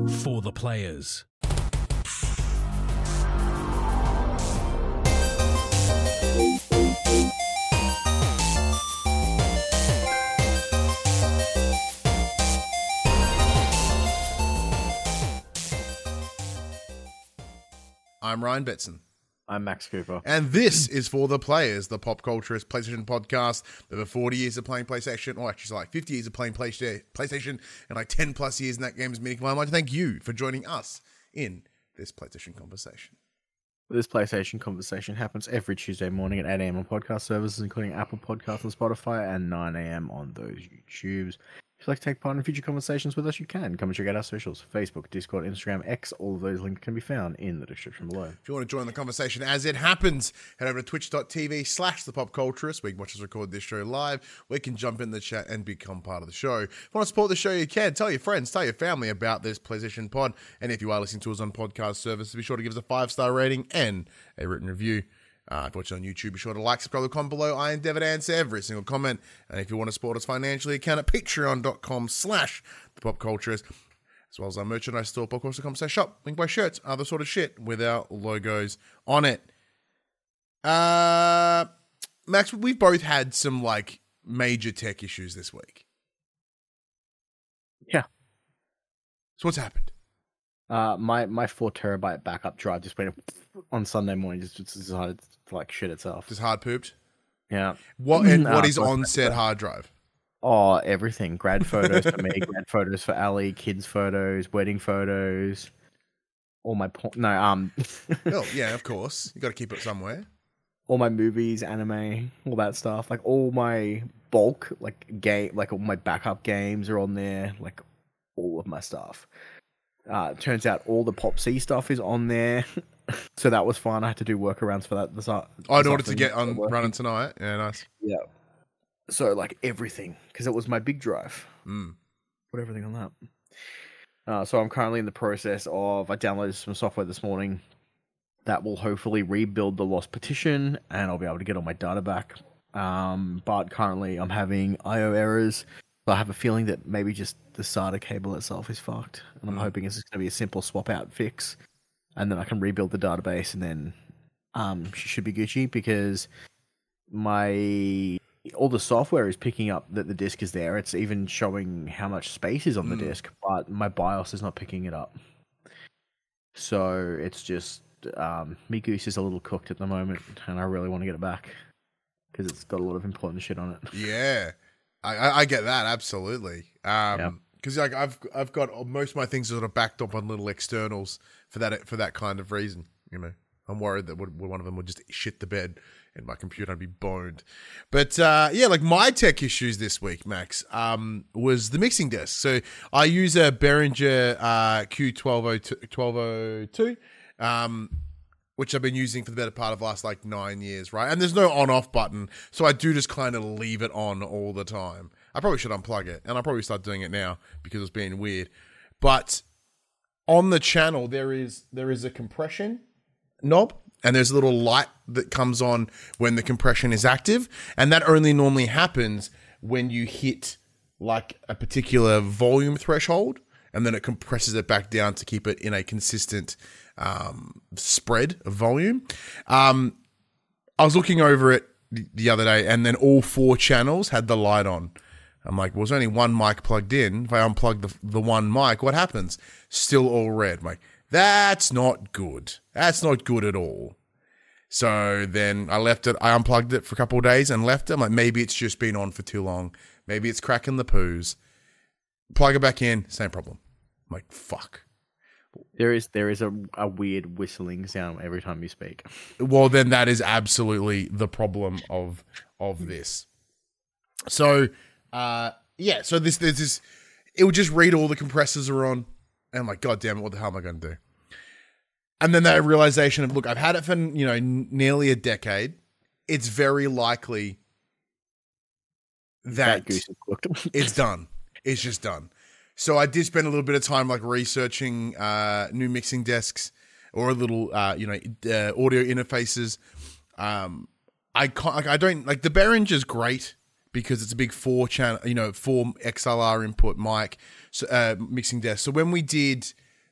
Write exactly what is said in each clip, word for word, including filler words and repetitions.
For the players. I'm Ryan Betson. I'm Max Cooper. And this is For the Players, the pop culturist PlayStation podcast. Over forty years of playing PlayStation, or actually like fifty years of playing PlayStation, and like ten plus years in that game's meaning. I'd like to thank you for joining us in this PlayStation conversation. This PlayStation conversation happens every Tuesday morning at eight a.m. on podcast services, including Apple Podcasts and Spotify, and nine a.m. on those YouTubes. If you'd like to take part in future conversations with us, you can. Come and check out our socials, Facebook, Discord, Instagram, X. All of those links can be found in the description below. If you want to join the conversation as it happens, head over to twitch.tv slash the pop culturist. We can watch us record this show live. We can jump in the chat and become part of the show. If you want to support the show, you can. Tell your friends, tell your family about this PlayStation pod. And if you are listening to us on podcast services, be sure to give us a five-star rating and a written review. Uh, if you're watching on YouTube, be sure to like, subscribe, comment below. I endeavor to answer every single comment. And if you want to support us financially, you can at patreon.com slash the pop culturist, as well as our merchandise store, popculture dot com slash shop. Link buy shirts, other sort of shit with our logos on it. Uh, Max, we've both had some like major tech issues this week. Yeah. So what's happened? Uh, my, my four terabyte backup drive just went on Sunday morning, just, just decided to like shit itself. Just hard pooped? Yeah. What and what Uh, is on said hard drive? Oh, everything. Grad photos for me, grad photos for Ali, kids photos, wedding photos, all my porn. No, um, Oh, yeah, of course. You got to keep it somewhere. all my movies, anime, all that stuff. Like all my bulk, like game, like all my backup games are on there. Like all of my stuff. Uh, turns out all the Pop C stuff is on there, so that was fun. I had to do workarounds for that. This, uh, Oh, in this order to get on afternoon. running tonight. Yeah, nice. Yeah. So like everything, because it was my big drive. Mm. Put everything on that. Uh, so I'm currently in the process of, I downloaded some software this morning that will hopefully rebuild the lost partition, and I'll be able to get all my data back. Um, but currently I'm having I O errors. So I have a feeling that maybe just the SATA cable itself is fucked, and I'm Mm. hoping it's just going to be a simple swap out fix, and then I can rebuild the database, and then um, she should be Gucci, because my all the software is picking up that the disk is there. It's even showing how much space is on the Mm. disk, but my BIOS is not picking it up. So it's just um, me goose is a little cooked at the moment, and I really want to get it back because it's got a lot of important shit on it. Yeah, I, I, I get that absolutely. Yeah. Um, because like I've I've got most of my things sort of backed up on little externals for that for that kind of reason. You know, I'm worried that would, one of them would just shit the bed and my computer would be boned. But uh, yeah, like my tech issues this week, Max, um, was the mixing desk. So I use a Behringer uh, Q twelve oh two. Um, which I've been using for the better part of the last like nine years, right? And there's no on-off button, so I do just kind of leave it on all the time. I probably should unplug it, and I'll probably start doing it now because it's being weird. But on the channel, there is there is a compression knob, and there's a little light that comes on when the compression is active, and that only normally happens when you hit like a particular volume threshold, and then it compresses it back down to keep it in a consistent um, spread of volume. Um, I was looking over it the other day, and then all four channels had the light on. I'm like, well, there's only one mic plugged in. If I unplug the the one mic, what happens? Still all red. I'm like, that's not good. That's not good at all. So then I left it. I unplugged it for a couple of days and left it. I'm like, maybe it's just been on for too long. Maybe it's cracking the poos. Plug it back in, same problem. I'm like, fuck. There is there is a, a weird whistling sound every time you speak. Well, then that is absolutely the problem of of this. So, uh, yeah. So this there's this. It would just read all the compressors are on, and I'm like, God damn it, what the hell am I going to do? And then that realization of, look, I've had it for you know n- nearly a decade. It's very likely that, That goose is cooked. it's done. It's just done. So I did spend a little bit of time like researching uh, new mixing desks or a little, uh, you know, uh, audio interfaces. Um, I can't, I don't like the Behringer is great because it's a big four channel, you know, four X L R input mic, so, uh, mixing desk. So when we did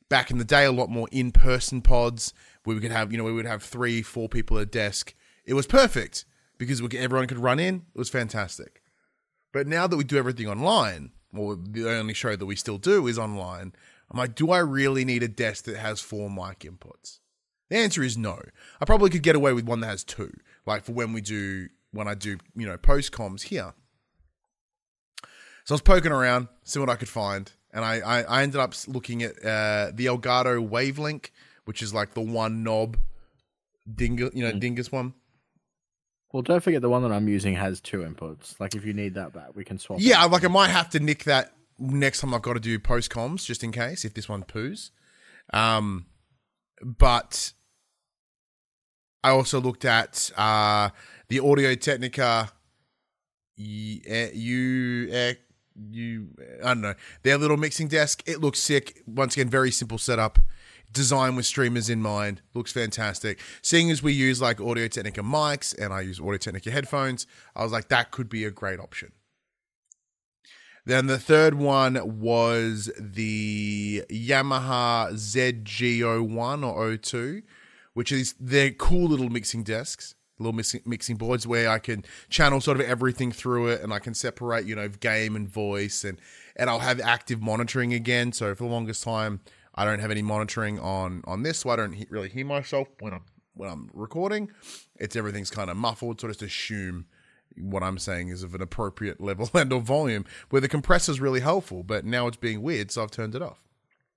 back in the day, a lot more in-person pods where we could have, you know, we would have three, four people at a desk. It was perfect because we could, everyone could run in. It was fantastic. But now that we do everything online, or the only show that we still do is online, I'm like, do I really need a desk that has four mic inputs? The answer is no. I probably could get away with one that has two, like for when we do, when I do, you know, post comms here. So I was poking around, see what I could find, and I, I, I ended up looking at uh, the Elgato Wavelink, which is like the one knob dingus, you know, mm. dingus one. Well, don't forget the one that I'm using has two inputs. Like if you need that back, we can swap. Yeah, it. like I might have to nick that next time I've got to do post comms, just in case if this one poos. Um, but I also looked at uh, the Audio Technica. You, you, you, I don't know, their little mixing desk. It looks sick. Once again, very simple setup. Design with streamers in mind. Looks fantastic. Seeing as we use like Audio Technica mics and I use Audio Technica headphones, I was like, that could be a great option. Then the third one was the Yamaha Z G zero one or zero two, which is their cool little mixing desks, little mixing, mixing boards where I can channel sort of everything through it and I can separate, you know, game and voice and, and I'll have active monitoring again. So for the longest time, I don't have any monitoring on, on this, so I don't he- really hear myself when I'm, when I'm recording. It's everything's kind of muffled, so I just assume what I'm saying is of an appropriate level and or volume, where the compressor's really helpful, but now it's being weird, so I've turned it off.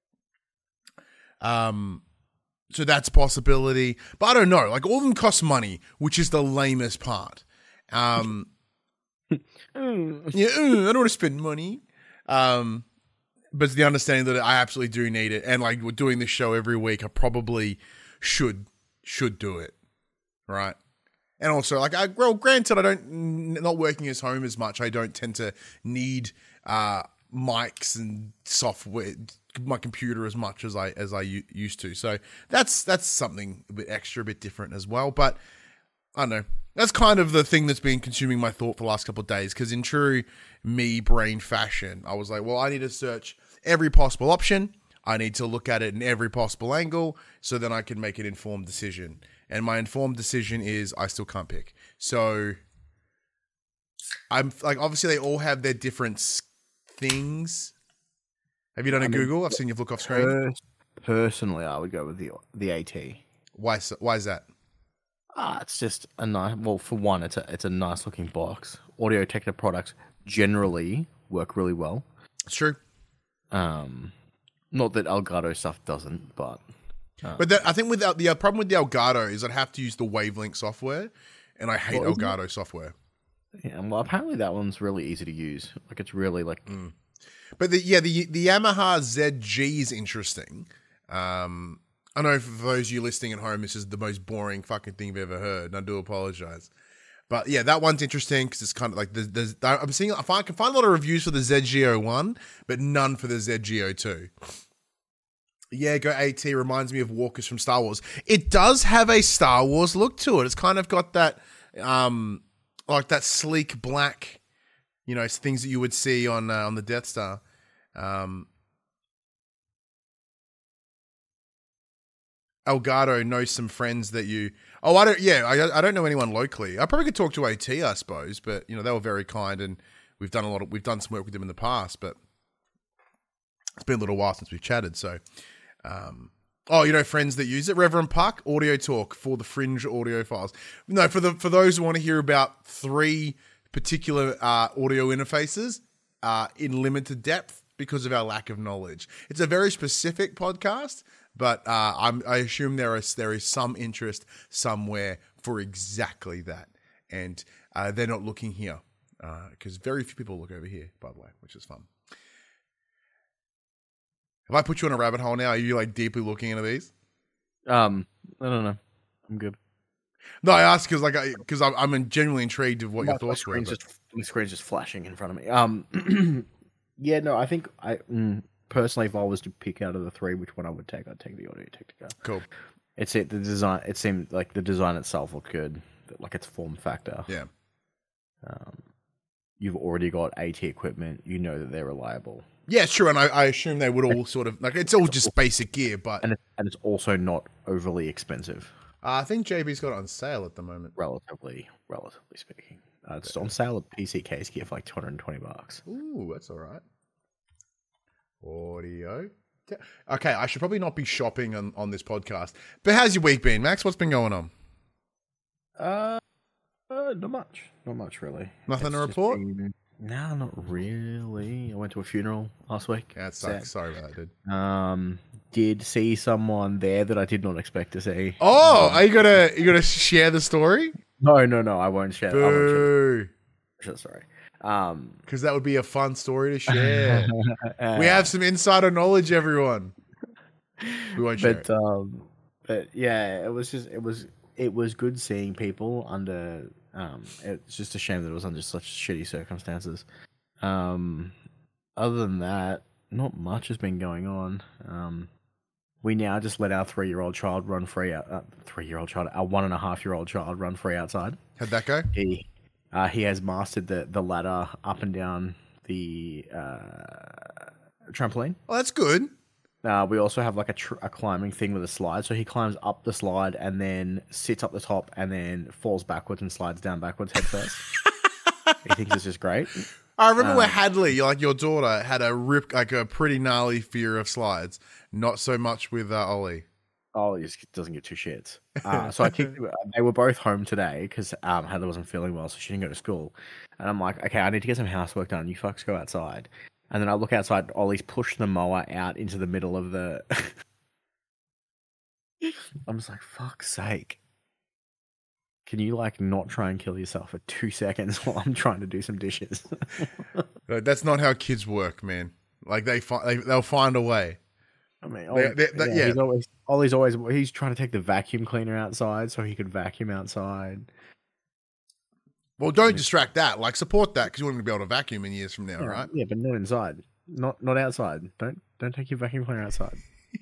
Um, so that's a possibility, but I don't know. Like all of them cost money, which is the lamest part. Um, yeah, I don't want to spend money. Um, but it's the understanding that I absolutely do need it, and like we're doing this show every week, I probably should should do it, right? And also, like, I, well, granted, I don't, not working as home as much, I don't tend to need uh, mics and software, my computer as much as I as I u- used to. So that's that's something a bit extra, a bit different as well. But I don't know. That's kind of the thing that's been consuming my thought for the last couple of days. Because in true me brain fashion, I was like, well, I need to search every possible option. I need to look at it in every possible angle so then I can make an informed decision. And my informed decision is I still can't pick. So I'm like, obviously they all have their different things. Have you done a I mean, Google? I've seen you look off screen. Per- personally, I would go with the the AT. Why? So, why is that? Ah, it's just a nice. Well, for one, it's a it's a nice looking box. Audio Technica products generally work really well. It's true. Um, not that Elgato stuff doesn't, but. Uh, but that, I think without the uh, problem with the Elgato is I'd have to use the Wavelink software, and I hate well, Elgato software. Yeah, well, apparently that one's really easy to use. Like it's really like. Mm. But the yeah the the Yamaha Z G is interesting. Um, I know for those of you listening at home, this is the most boring fucking thing you've ever heard, and I do apologize. But yeah, that one's interesting because it's kind of like there's, there's I'm seeing I, find, I can find a lot of reviews for the Z G zero one, but none for the Z G zero two. Yeah, Go AT reminds me of Walkers from Star Wars. It does have a Star Wars look to it. It's kind of got that, um, like that sleek black, you know, things that you would see on uh, on the Death Star. Um, Elgato knows some friends that you. Oh, I don't. Yeah, I, I don't know anyone locally. I probably could talk to AT, I suppose, but you know they were very kind, and we've done a lot of we've done some work with them in the past, but it's been a little while since we've chatted, so. Um, oh, you know, friends that use it, Reverend Puck, Audio Talk for the fringe audio files. No, for the for those who want to hear about three particular uh, audio interfaces uh, in limited depth because of our lack of knowledge. It's a very specific podcast, but uh, I'm, I assume there is there is some interest somewhere for exactly that, and uh, they're not looking here because uh, very few people look over here, by the way, which is fun. Have I put you in a rabbit hole now? Are you like deeply looking into these? Um, I don't know. I'm good. No, I asked because like because I'm, I'm genuinely intrigued of what my, your thoughts my were. Just, my screen's just flashing in front of me. Um, yeah, no, I think I mm, personally, if I was to pick out of the three, which one I would take, I'd take the Audio Technica. Cool. It's it. The design. It seemed like the design itself looked good. Like its form factor. Yeah. Um, you've already got AT equipment. You know that they're reliable. Yeah, sure, and I, I assume they would all sort of like it's all just basic gear, but And, it, and it's also not overly expensive, uh, I think J B's got it on sale at the moment. relatively, relatively speaking. Uh, it's on sale at P C Case Gear for like two hundred twenty bucks. Ooh, that's all right. Audio. Okay, I should probably not be shopping on, on this podcast. But how's your week been, Max? What's been going on? Uh, uh not much. Not much, really. Nothing It's to just report? been- No, not really. I went to a funeral last week. Yeah, it Sad. sucks. Sorry about that, dude. Um, did see someone there that I did not expect to see. Oh, are you gonna you gonna share the story? No, no, no. I won't share. I won't share, Boo! share the story. Um, Because that would be a fun story to share. uh, We have some insider knowledge, everyone. We won't share but it. um, but yeah, it was just it was it was good seeing people under. Um, it's just a shame that it was under such shitty circumstances. Um, other than that, not much has been going on. Um, we now just let our three-year-old child run free out. Uh, three-year-old child, our one and a half-year-old child run free outside. How'd that go? He uh, he has mastered the the ladder up and down the uh, trampoline. Oh, that's good. Uh, we also have like a, tr- a climbing thing with a slide, so he climbs up the slide and then sits up the top and then falls backwards and slides down backwards head first. He thinks it's just great. I remember Um, where Hadley, like your daughter, had a rip, like a pretty gnarly fear of slides. Not so much with uh, Ollie. Oh, he just doesn't give two shits. Uh, so I kicked. They were both home today because um, Heather wasn't feeling well, so she didn't go to school. And I'm like, okay, I need to get some housework done. You fucks go outside. And then I look outside. Ollie's pushed the mower out into the middle of the. I'm just like, fuck's sake. Can you like not try and kill yourself for two seconds while I'm trying to do some dishes? Like, that's not how kids work, man. Like they, fi- they they'll find a way. I mean, They- Ollie, they- they- yeah. he's always Ollie's always he's trying to take the vacuum cleaner outside so he could vacuum outside. Well, don't distract that. Like support that because you want to be able to vacuum in years from now, Yeah, right? yeah, but not inside, not not outside. Don't don't take your vacuum cleaner outside.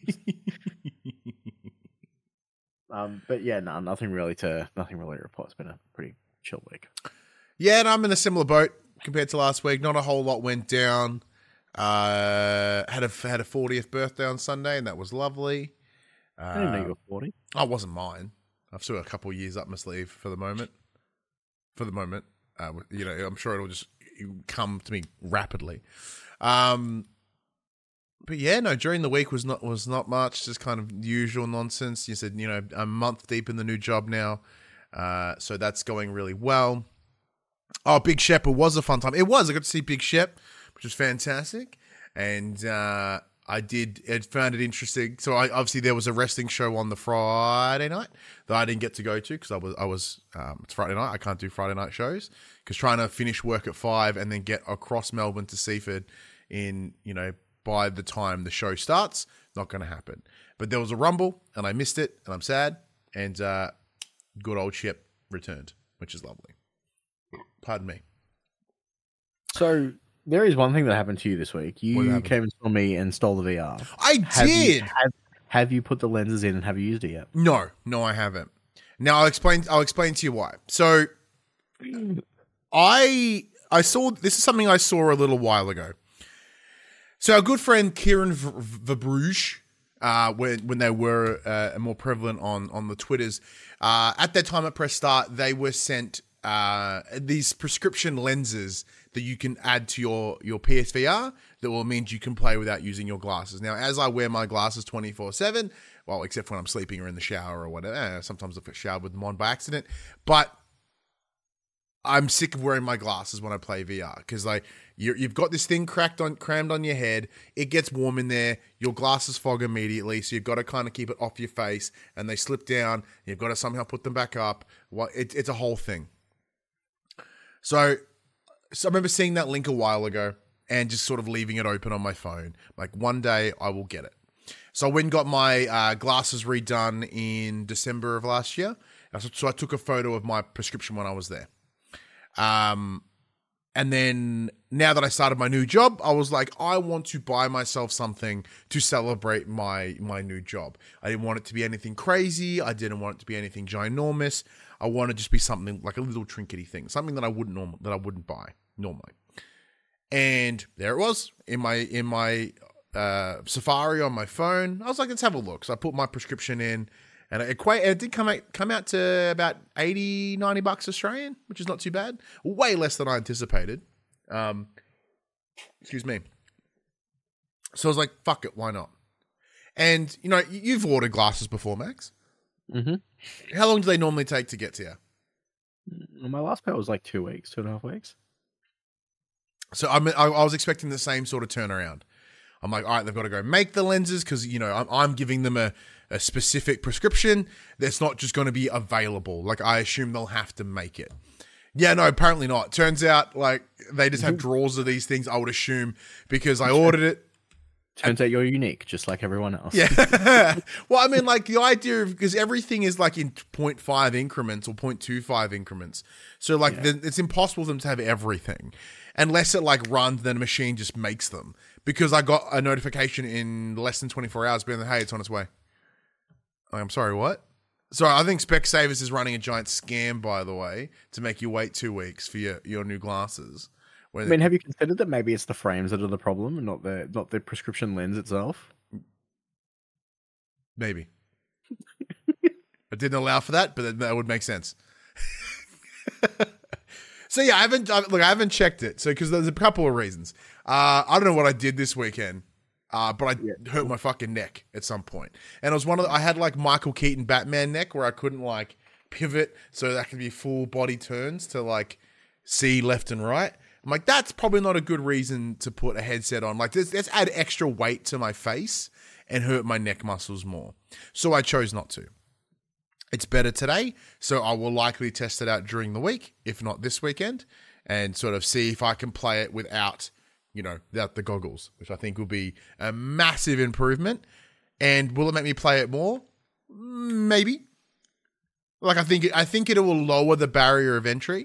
um, but yeah, no, nothing really to nothing really to report. It's been a pretty chill week. Yeah, and I'm in a similar boat compared to last week. Not a whole lot went down. Uh, had a had a fortieth birthday on Sunday, and that was lovely. Uh, I didn't know you were forty. Oh, it wasn't mine. I've still got a couple of years up my sleeve for the moment. For the moment, uh, you know, I'm sure it'll just come to me rapidly. Um, but yeah, no, during the week was not was not much. Just kind of usual nonsense. You said, you know, I'm a month deep in the new job now, uh, so that's going really well. Oh, Big Shep, it was a fun time. It was. I got to see Big Shep, which was fantastic, and uh, I did. I found it interesting. So I obviously there was a wrestling show on the Friday night that I didn't get to go to because I was I was um, it's Friday night. I can't do Friday night shows because trying to finish work at five and then get across Melbourne to Seaford in you know by the time the show starts, not going to happen. But there was a Rumble and I missed it and I'm sad. And uh, good old Shep returned, which is lovely. Pardon me. So there is one thing that happened to you this week. What You happened? came and saw me and stole the V R. I Have you- did. have, have you put the lenses in and have you used it yet? No, no, I haven't. Now I'll explain. I'll explain to you why. So, I I saw this is something I saw a little while ago. So our good friend Kieran V- Verbruge, uh, when when they were uh, more prevalent on on the Twitters, uh, at that time at Press Start, they were sent uh, these prescription lenses that you can add to your your P S V R that will mean you can play without using your glasses. Now, as I wear my glasses twenty-four seven, well, except when I'm sleeping or in the shower or whatever, eh, sometimes I shower with them on by accident, but I'm sick of wearing my glasses when I play V R because like you you've got this thing cracked on crammed on your head. It gets warm in there. Your glasses fog immediately, so you've got to kind of keep it off your face, and they slip down. You've got to somehow put them back up. Well, it, it's a whole thing. So, so I remember seeing that link a while ago and just sort of leaving it open on my phone. Like one day I will get it. So I went and got my uh, glasses redone in December of last year. So I took a photo of my prescription when I was there. Um, and then now that I started my new job, I was like, I want to buy myself something to celebrate my, my new job. I didn't want it to be anything crazy. I didn't want it to be anything ginormous. I want to just be something like a little trinkety thing, something that I wouldn't norm- that I wouldn't buy normally. And there it was in my in my uh, Safari on my phone. I was like, let's have a look. So I put my prescription in, and it, equate, it did come out, come out to about eighty, ninety bucks Australian, which is not too bad. Way less than I anticipated. Um, excuse me. So I was like, fuck it, why not? And, you know, you've ordered glasses before, Max. Mm-hmm. How long do they normally take to get to you? My last pair was like two weeks, two and a half weeks. So I'm, I, I was expecting the same sort of turnaround. I'm like, all right, they've got to go make the lenses because, you know, I'm, I'm giving them a, a specific prescription that's not just going to be available. Like, I assume they'll have to make it. Yeah, no, apparently not. Turns out, like, they just have drawers of these things, I would assume, because I ordered it. Turns out you're unique, just like everyone else. Yeah. Well, I mean, like, the idea of, because everything is like in zero point five increments or zero point two five increments. So, like, Yeah. the, it's impossible for them to have everything unless it, like, runs, then a machine just makes them. Because I got a notification in less than twenty-four hours being like, hey, it's on its way. I'm sorry, what? Sorry, I think Specsavers is running a giant scam, by the way, to make you wait two weeks for your, your new glasses. I mean, have you considered that maybe it's the frames that are the problem and not the not the prescription lens itself? Maybe. I didn't allow for that, but that, that would make sense. So yeah, I haven't I, look. I haven't checked it. So because there's a couple of reasons. Uh, I don't know what I did this weekend, uh, but I Yeah. hurt my fucking neck at some point, and it was one of the, I had like Michael Keaton Batman neck where I couldn't like pivot so that could be full body turns to like see left and right. I'm like, that's probably not a good reason to put a headset on. Like, let's, let's add extra weight to my face and hurt my neck muscles more. So I chose not to. It's better today, so I will likely test it out during the week, if not this weekend, and sort of see if I can play it without, you know, without the goggles, which I think will be a massive improvement. And will it make me play it more? Maybe. Like, I think, I think it will lower the barrier of entry.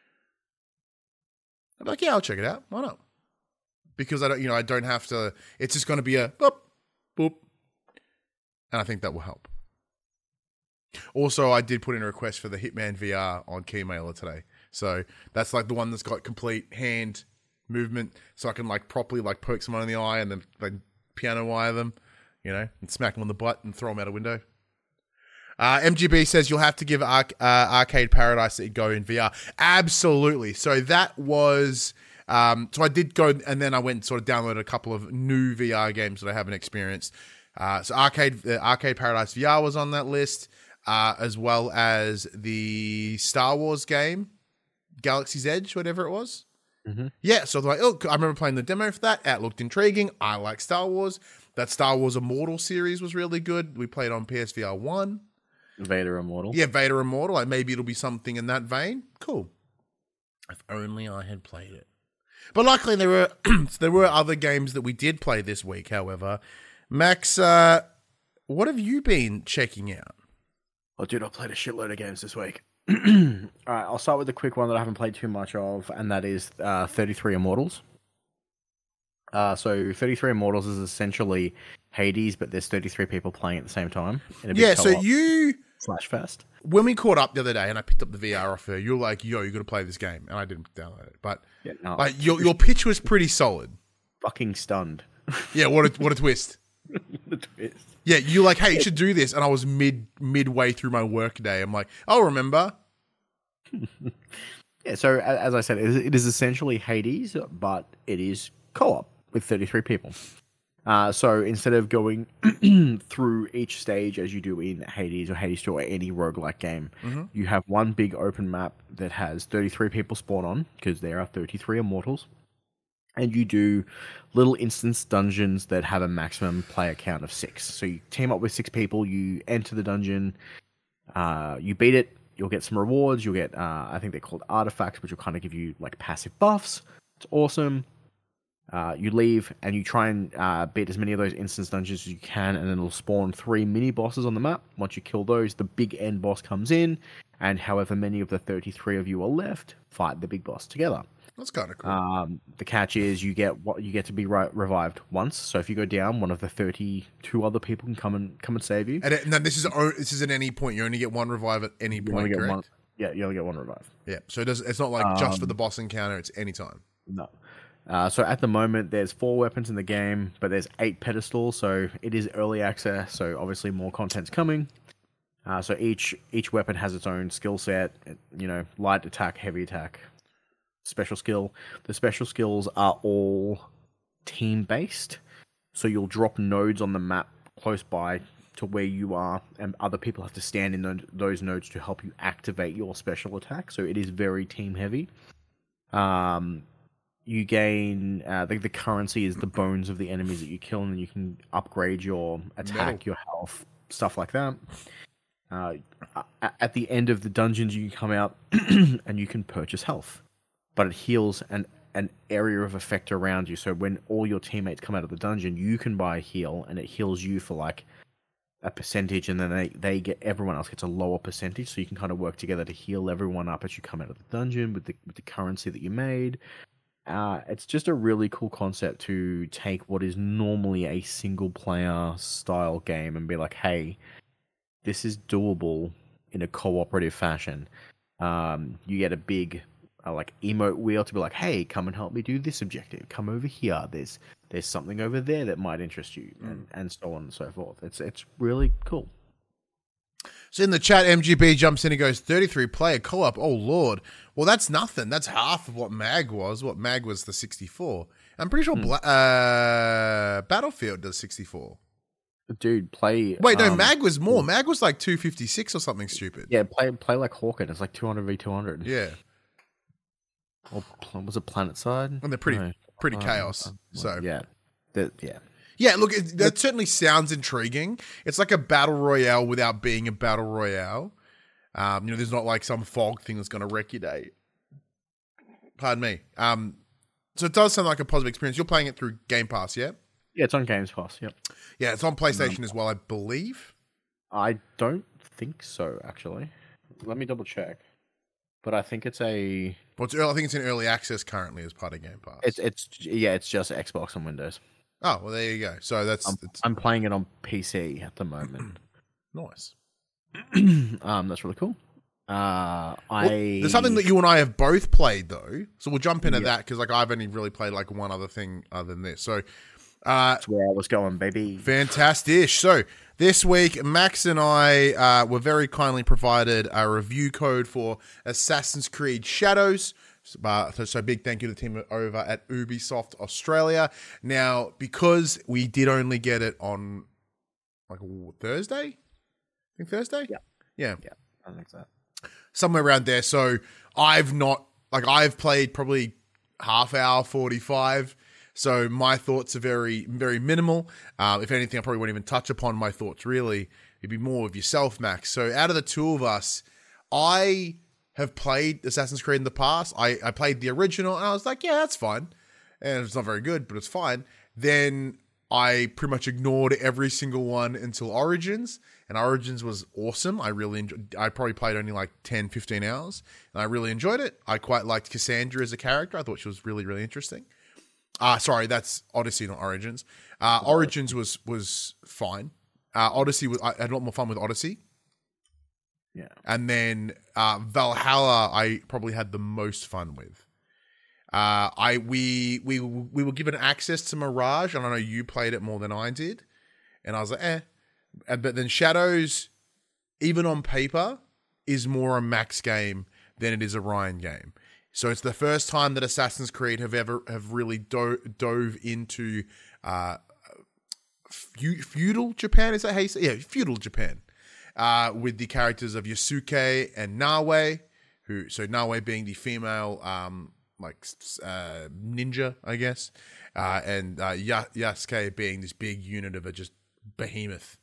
I'm like, yeah, I'll check it out. Why not? Because I don't, you know, I don't have to. It's just going to be a boop, boop, and I think that will help. Also, I did put in a request for the Hitman V R on Keymailer today, so that's like the one that's got complete hand movement, so I can like properly like poke someone in the eye and then like piano wire them, you know, and smack them on the butt and throw them out a window. Uh, M G B says you'll have to give Arc- uh, Arcade Paradise a go in V R. Absolutely. So that was... Um, so I did go, and then I went and sort of downloaded a couple of new V R games that I haven't experienced. Uh, so Arcade uh, Arcade Paradise V R was on that list, uh, as well as the Star Wars game, Galaxy's Edge, whatever it was. Mm-hmm. Yeah, so like, oh, I remember playing the demo for that. It looked intriguing. I like Star Wars. That Star Wars Immortal series was really good. We played on P S V R one. Vader Immortal. Yeah, Vader Immortal. Like maybe it'll be something in that vein. Cool. If only I had played it. But luckily there were there were other games that we did play this week, however. Max, uh, what have you been checking out? Oh, dude, I played a shitload of games this week. All right, I'll start with the quick one that I haven't played too much of, and that is uh, thirty-three Immortals. Uh, so thirty-three Immortals is essentially Hades, but there's thirty-three people playing at the same time. In a big Yeah, so co-op you... slash fest. When we caught up the other day and I picked up the V R off her, you were like, yo, you got to play this game. And I didn't download it. But Yeah, no, like your your pitch was pretty solid. fucking stunned. Yeah, what a, what a twist. The twist. Yeah, you like, hey, you should do this. And I was mid midway through my work day. I'm like, I'll remember. Yeah, so a- as I said, it is- it is essentially Hades, but it is co-op with thirty-three people. Uh, so instead of going through each stage as you do in Hades or Hades two or any roguelike game, Mm-hmm. you have one big open map that has thirty-three people spawn on, because there are thirty-three immortals. And you do little instance dungeons that have a maximum player count of six. So you team up with six people, you enter the dungeon, uh, you beat it, you'll get some rewards, you'll get, uh, I think they're called artifacts, which will kind of give you like passive buffs. It's awesome. Uh, you leave and you try and uh, beat as many of those instance dungeons as you can, and then it'll spawn three mini bosses on the map. Once you kill those, the big end boss comes in, and however many of the thirty-three of you are left, fight the big boss together. That's kind of cool. Um, the catch is you get what you get to be re- revived once. So if you go down, one of the thirty-two other people can come and come and save you. and it, no, this is o- this is at any point. You only get one revive at any You point, only get correct? one. Yeah, you only get one revive. Yeah, so it does, it's not like just for Um, the boss encounter. It's any time. No. Uh, so at the moment, there's four weapons in the game, but there's eight pedestals, so it is early access. So obviously, more content's coming. Uh, so each each weapon has its own skill set. You know, light attack, heavy attack, special skill. The special skills are all team based, so you'll drop nodes on the map close by to where you are, and other people have to stand in those, those nodes to help you activate your special attack. So it is very team heavy. Um. You gain uh, the, the currency is the bones of the enemies that you kill, and then you can upgrade your attack, Metal. your health, stuff like that. Uh, at the end of the dungeons, you can come out and you can purchase health, but it heals an an area of effect around you. So when all your teammates come out of the dungeon, you can buy a heal, and it heals you for like a percentage, and then they, they get everyone else gets a lower percentage. So you can kind of work together to heal everyone up as you come out of the dungeon with the with the currency that you made. Uh, it's just a really cool concept to take what is normally a single player style game and be like, hey, this is doable in a cooperative fashion. Um, you get a big uh, like emote wheel to be like, hey, come and help me do this objective. Come over here. There's there's something over there that might interest you, mm. and, and so on and so forth. It's it's really cool. So in the chat, M G B jumps in and goes, thirty-three player co-op, oh lord. Well, that's nothing. That's half of what MAG was. What MAG was the sixty-four. I'm pretty sure Hmm. Bla- uh, Battlefield does sixty-four. Dude, play... Wait, no, um, MAG was more. MAG was like two fifty-six or something stupid. Yeah, play play like Hawken. It's like two hundred v two hundred. Yeah. Or pl- was it Planet Side? And they're pretty No. pretty Uh, chaos. uh, So yeah. The- yeah. yeah, look, it, that certainly sounds intriguing. It's like a battle royale without being a battle royale. Um, you know, there's not like some fog thing that's going to wreck your day. Pardon me. Um, so it does sound like a positive experience. You're playing it through Game Pass, yeah? Yeah, it's on Games Pass, yep. Yeah, it's on PlayStation as well, I believe. I don't think so, actually. Let me double check. But I think it's a... Well, it's early, I think it's in early access currently as part of Game Pass. It's it's yeah, it's just Xbox and Windows. Oh, well, there you go. So that's I'm, it's I'm playing it on P C at the moment. nice. um, that's really cool. Uh, I Well, there's something that you and I have both played though, so we'll jump into Yeah. that because like I've only really played like one other thing other than this. So, uh, that's where I was going, baby. fantastic. So this week, Max and I uh, were very kindly provided a review code for Assassin's Creed Shadows. Uh, so, so big thank you to the team over at Ubisoft Australia. Now, because we did only get it on like Thursday, I think Thursday. Yeah. Yeah. Yeah, I think so. Somewhere around there. So I've not like I've played probably half hour, forty-five. So my thoughts are very, very minimal. Uh, if anything, I probably won't even touch upon my thoughts really. It'd be more of yourself, Max. So out of the two of us, I have played Assassin's Creed in the past. I, I played the original and I was like, yeah, that's fine. And it's not very good, but it's fine. Then I pretty much ignored every single one until Origins. And Origins was awesome. I really enjoyed I probably played only like ten, fifteen hours. And I really enjoyed it. I quite liked Cassandra as a character. I thought she was really, really interesting. Uh, sorry, that's Odyssey, not Origins. Uh, Origins was was fine. Uh, Odyssey, was, I had a lot more fun with Odyssey. Yeah. And then uh, Valhalla, I probably had the most fun with. Uh, I we we we were given access to Mirage, and I know you played it more than I did, and I was like, eh. And, but then Shadows, even on paper, is more a Max game than it is a Ryan game. So it's the first time that Assassin's Creed have ever have really do- dove into uh, fe- feudal Japan. Is that how you say? Yeah, feudal Japan. Uh, with the characters of Yasuke and Nawe, who so Nawe being the female um, like uh, ninja, I guess, uh, and uh, ya- Yasuke being this big unit of a just behemoth.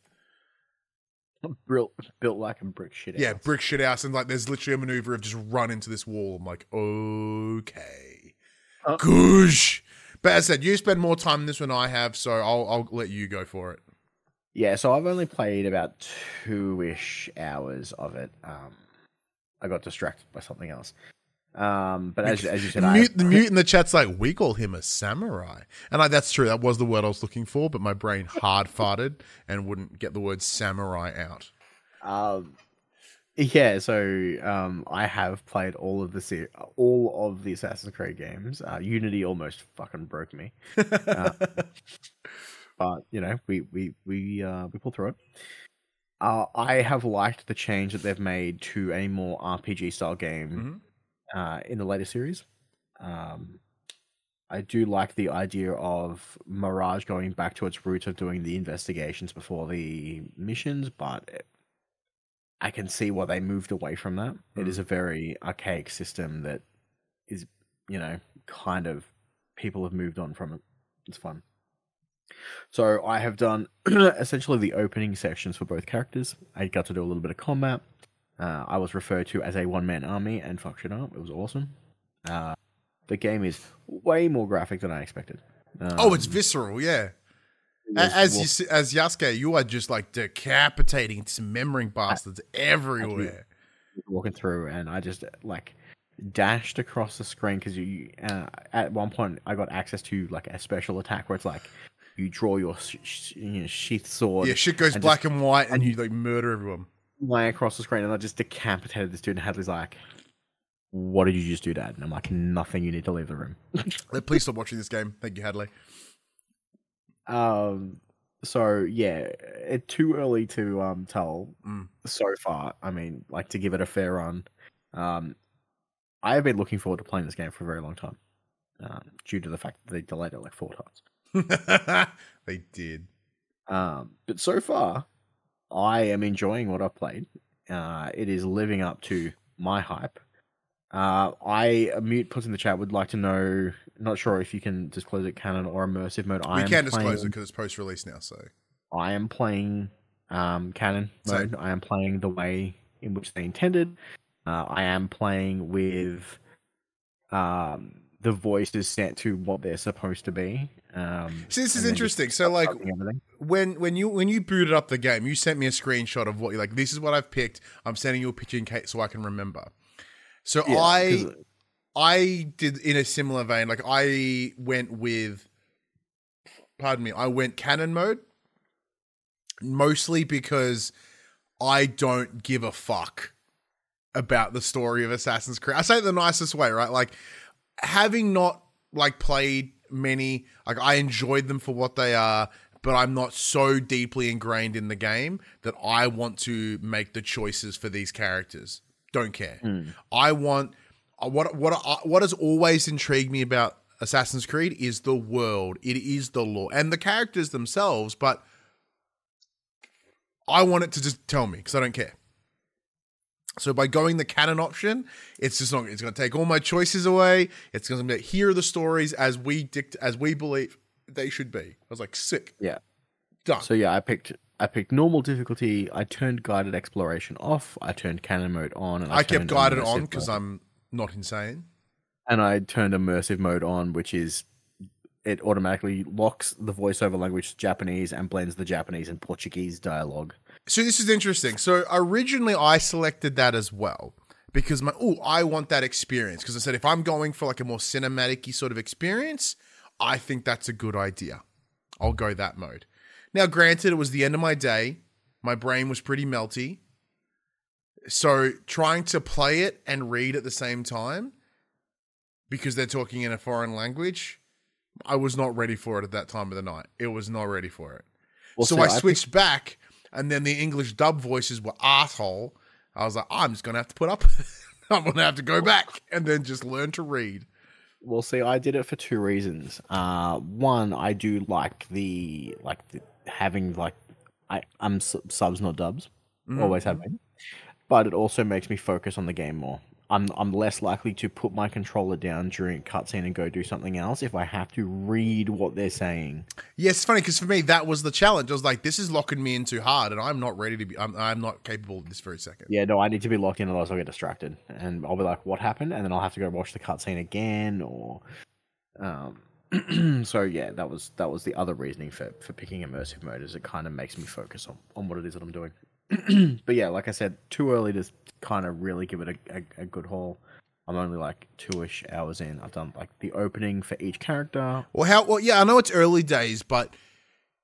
Built, built like a brick shit. Yeah, house. brick shit house, and like there's literally a maneuver of just run into this wall. I'm like, okay, Uh, goosh. But as I said, you spend more time in this than I have, so I'll I'll let you go for it. Yeah, so I've only played about two-ish hours of it. Um, I got distracted by something else. Um, but as, as you said, the I, mute, the mute in the chat's like, we call him a samurai. And like, that's true. That was the word I was looking for, but my brain hard farted and wouldn't get the word samurai out. um, Yeah, so um, I have played all of the ser- all of the Assassin's Creed games. Uh, Unity almost fucking broke me, uh, but you know we we we uh, we pulled through it. Uh, I have liked the change that they've made to a more R P G style game Mhm. uh, in the later series. Um, I do like the idea of Mirage going back to its roots of doing the investigations before the missions, but I can see why they moved away from that. It is Mm. a very archaic system that is, you know, kind of people have moved on from it. It's fun. So I have done essentially the opening sections for both characters. I got to do a little bit of combat. Uh, I was referred to as a one-man army and fucked it up. It was awesome. Uh, the game is way more graphic than I expected. Um, Oh, it's visceral, yeah. it A- was- As well, you s- as Yasuke, you are just like decapitating, dismembering bastards everywhere. walking through, and I just like dashed across the screen because you. Uh, at one point, I got access to like a special attack where it's like you draw your sh- sh- you know, sheath sword. Yeah, shit goes and black just and white, and and- you like murder everyone. fly across the screen, and I just decapitated this dude. And Hadley's like, "What did you just do, Dad?" And I'm like, "Nothing. You need to leave the room." Please stop watching this game. Thank you, Hadley. Um. So yeah, it's too early to um tell Mm. so far. I mean, like to give it a fair run. Um, I have been looking forward to playing this game for a very long time, um, due to the fact that they delayed it like four times. They did. Um, but so far, I am enjoying what I've played. Uh, it is living up to my hype. Uh, I Mute puts in the chat would like to know. Not sure if you can disclose it canon or immersive mode. I We am can disclose playing, it because it's post-release now. So I am playing um, canon Same. mode. I am playing the way in which they intended. Uh, I am playing with um, the voices set to what they're supposed to be. Um, see, this is and then just interesting. So like updating everything. when when you when you booted up the game, you sent me a screenshot of what you're like. This is what I've picked. I'm sending you a picture in case so I can remember. So Yeah, I 'cause- I did in a similar vein. Like I went with, pardon me, I went canon mode, mostly because I don't give a fuck about the story of Assassin's Creed. I say it the nicest way, right? Like having not like played many, like I enjoyed them for what they are, but I'm not so deeply ingrained in the game that I want to make the choices for these characters. Don't care. Mm. I want what what what has always intrigued me about Assassin's Creed is the world. It is the lore and the characters themselves, but I want it to just tell me because I don't care. So by going the canon option, it's just not. It's going to take all my choices away. It's going to be here are the stories as we dict as we believe they should be. I was like, sick. Yeah. Done. So yeah, I picked I picked normal difficulty. I turned guided exploration off. I turned canon mode on, and I, I kept turned guided immersive on because mode. I'm not insane. and I turned immersive mode on, which is it automatically locks the voiceover language to Japanese and blends the Japanese and Portuguese dialogue. So this is interesting. So originally I selected that as well because my oh I want that experience because I said if I'm going for like a more cinematic-y sort of experience, I think that's a good idea. I'll go that mode. Now, granted, it was the end of my day. My brain was pretty melty. So trying to play it and read at the same time because they're talking in a foreign language, I was not ready for it at that time of the night. It was not ready for it. Well, so see, I I switched back, and then the English dub voices were arsehole. I was like, I'm just going to have to put up with it. I'm going to have to go back and then just learn to read. Well, see, I did it for two reasons. Uh, one, I do like the like the, having like I I'm su- subs not dubs, Mhm. always have been, but it also makes me focus on the game more. I'm I'm less likely to put my controller down during a cutscene and go do something else if I have to read what they're saying. Yeah, it's funny because for me, that was the challenge. I was like, this is locking me in too hard, and I'm not ready to be, I'm, I'm not capable of this very second. Yeah, no, I need to be locked in, otherwise I'll get distracted, and I'll be like, "What happened?" And then I'll have to go watch the cutscene again, or um. So yeah, that was that was the other reasoning for for picking immersive mode, is it kind of makes me focus on on what it is that I'm doing. But yeah, like I said, too early to kind of really give it a, a, a good haul. I'm only like two-ish hours in. I've done like the opening for each character. Well, how? Well, yeah, I know it's early days, but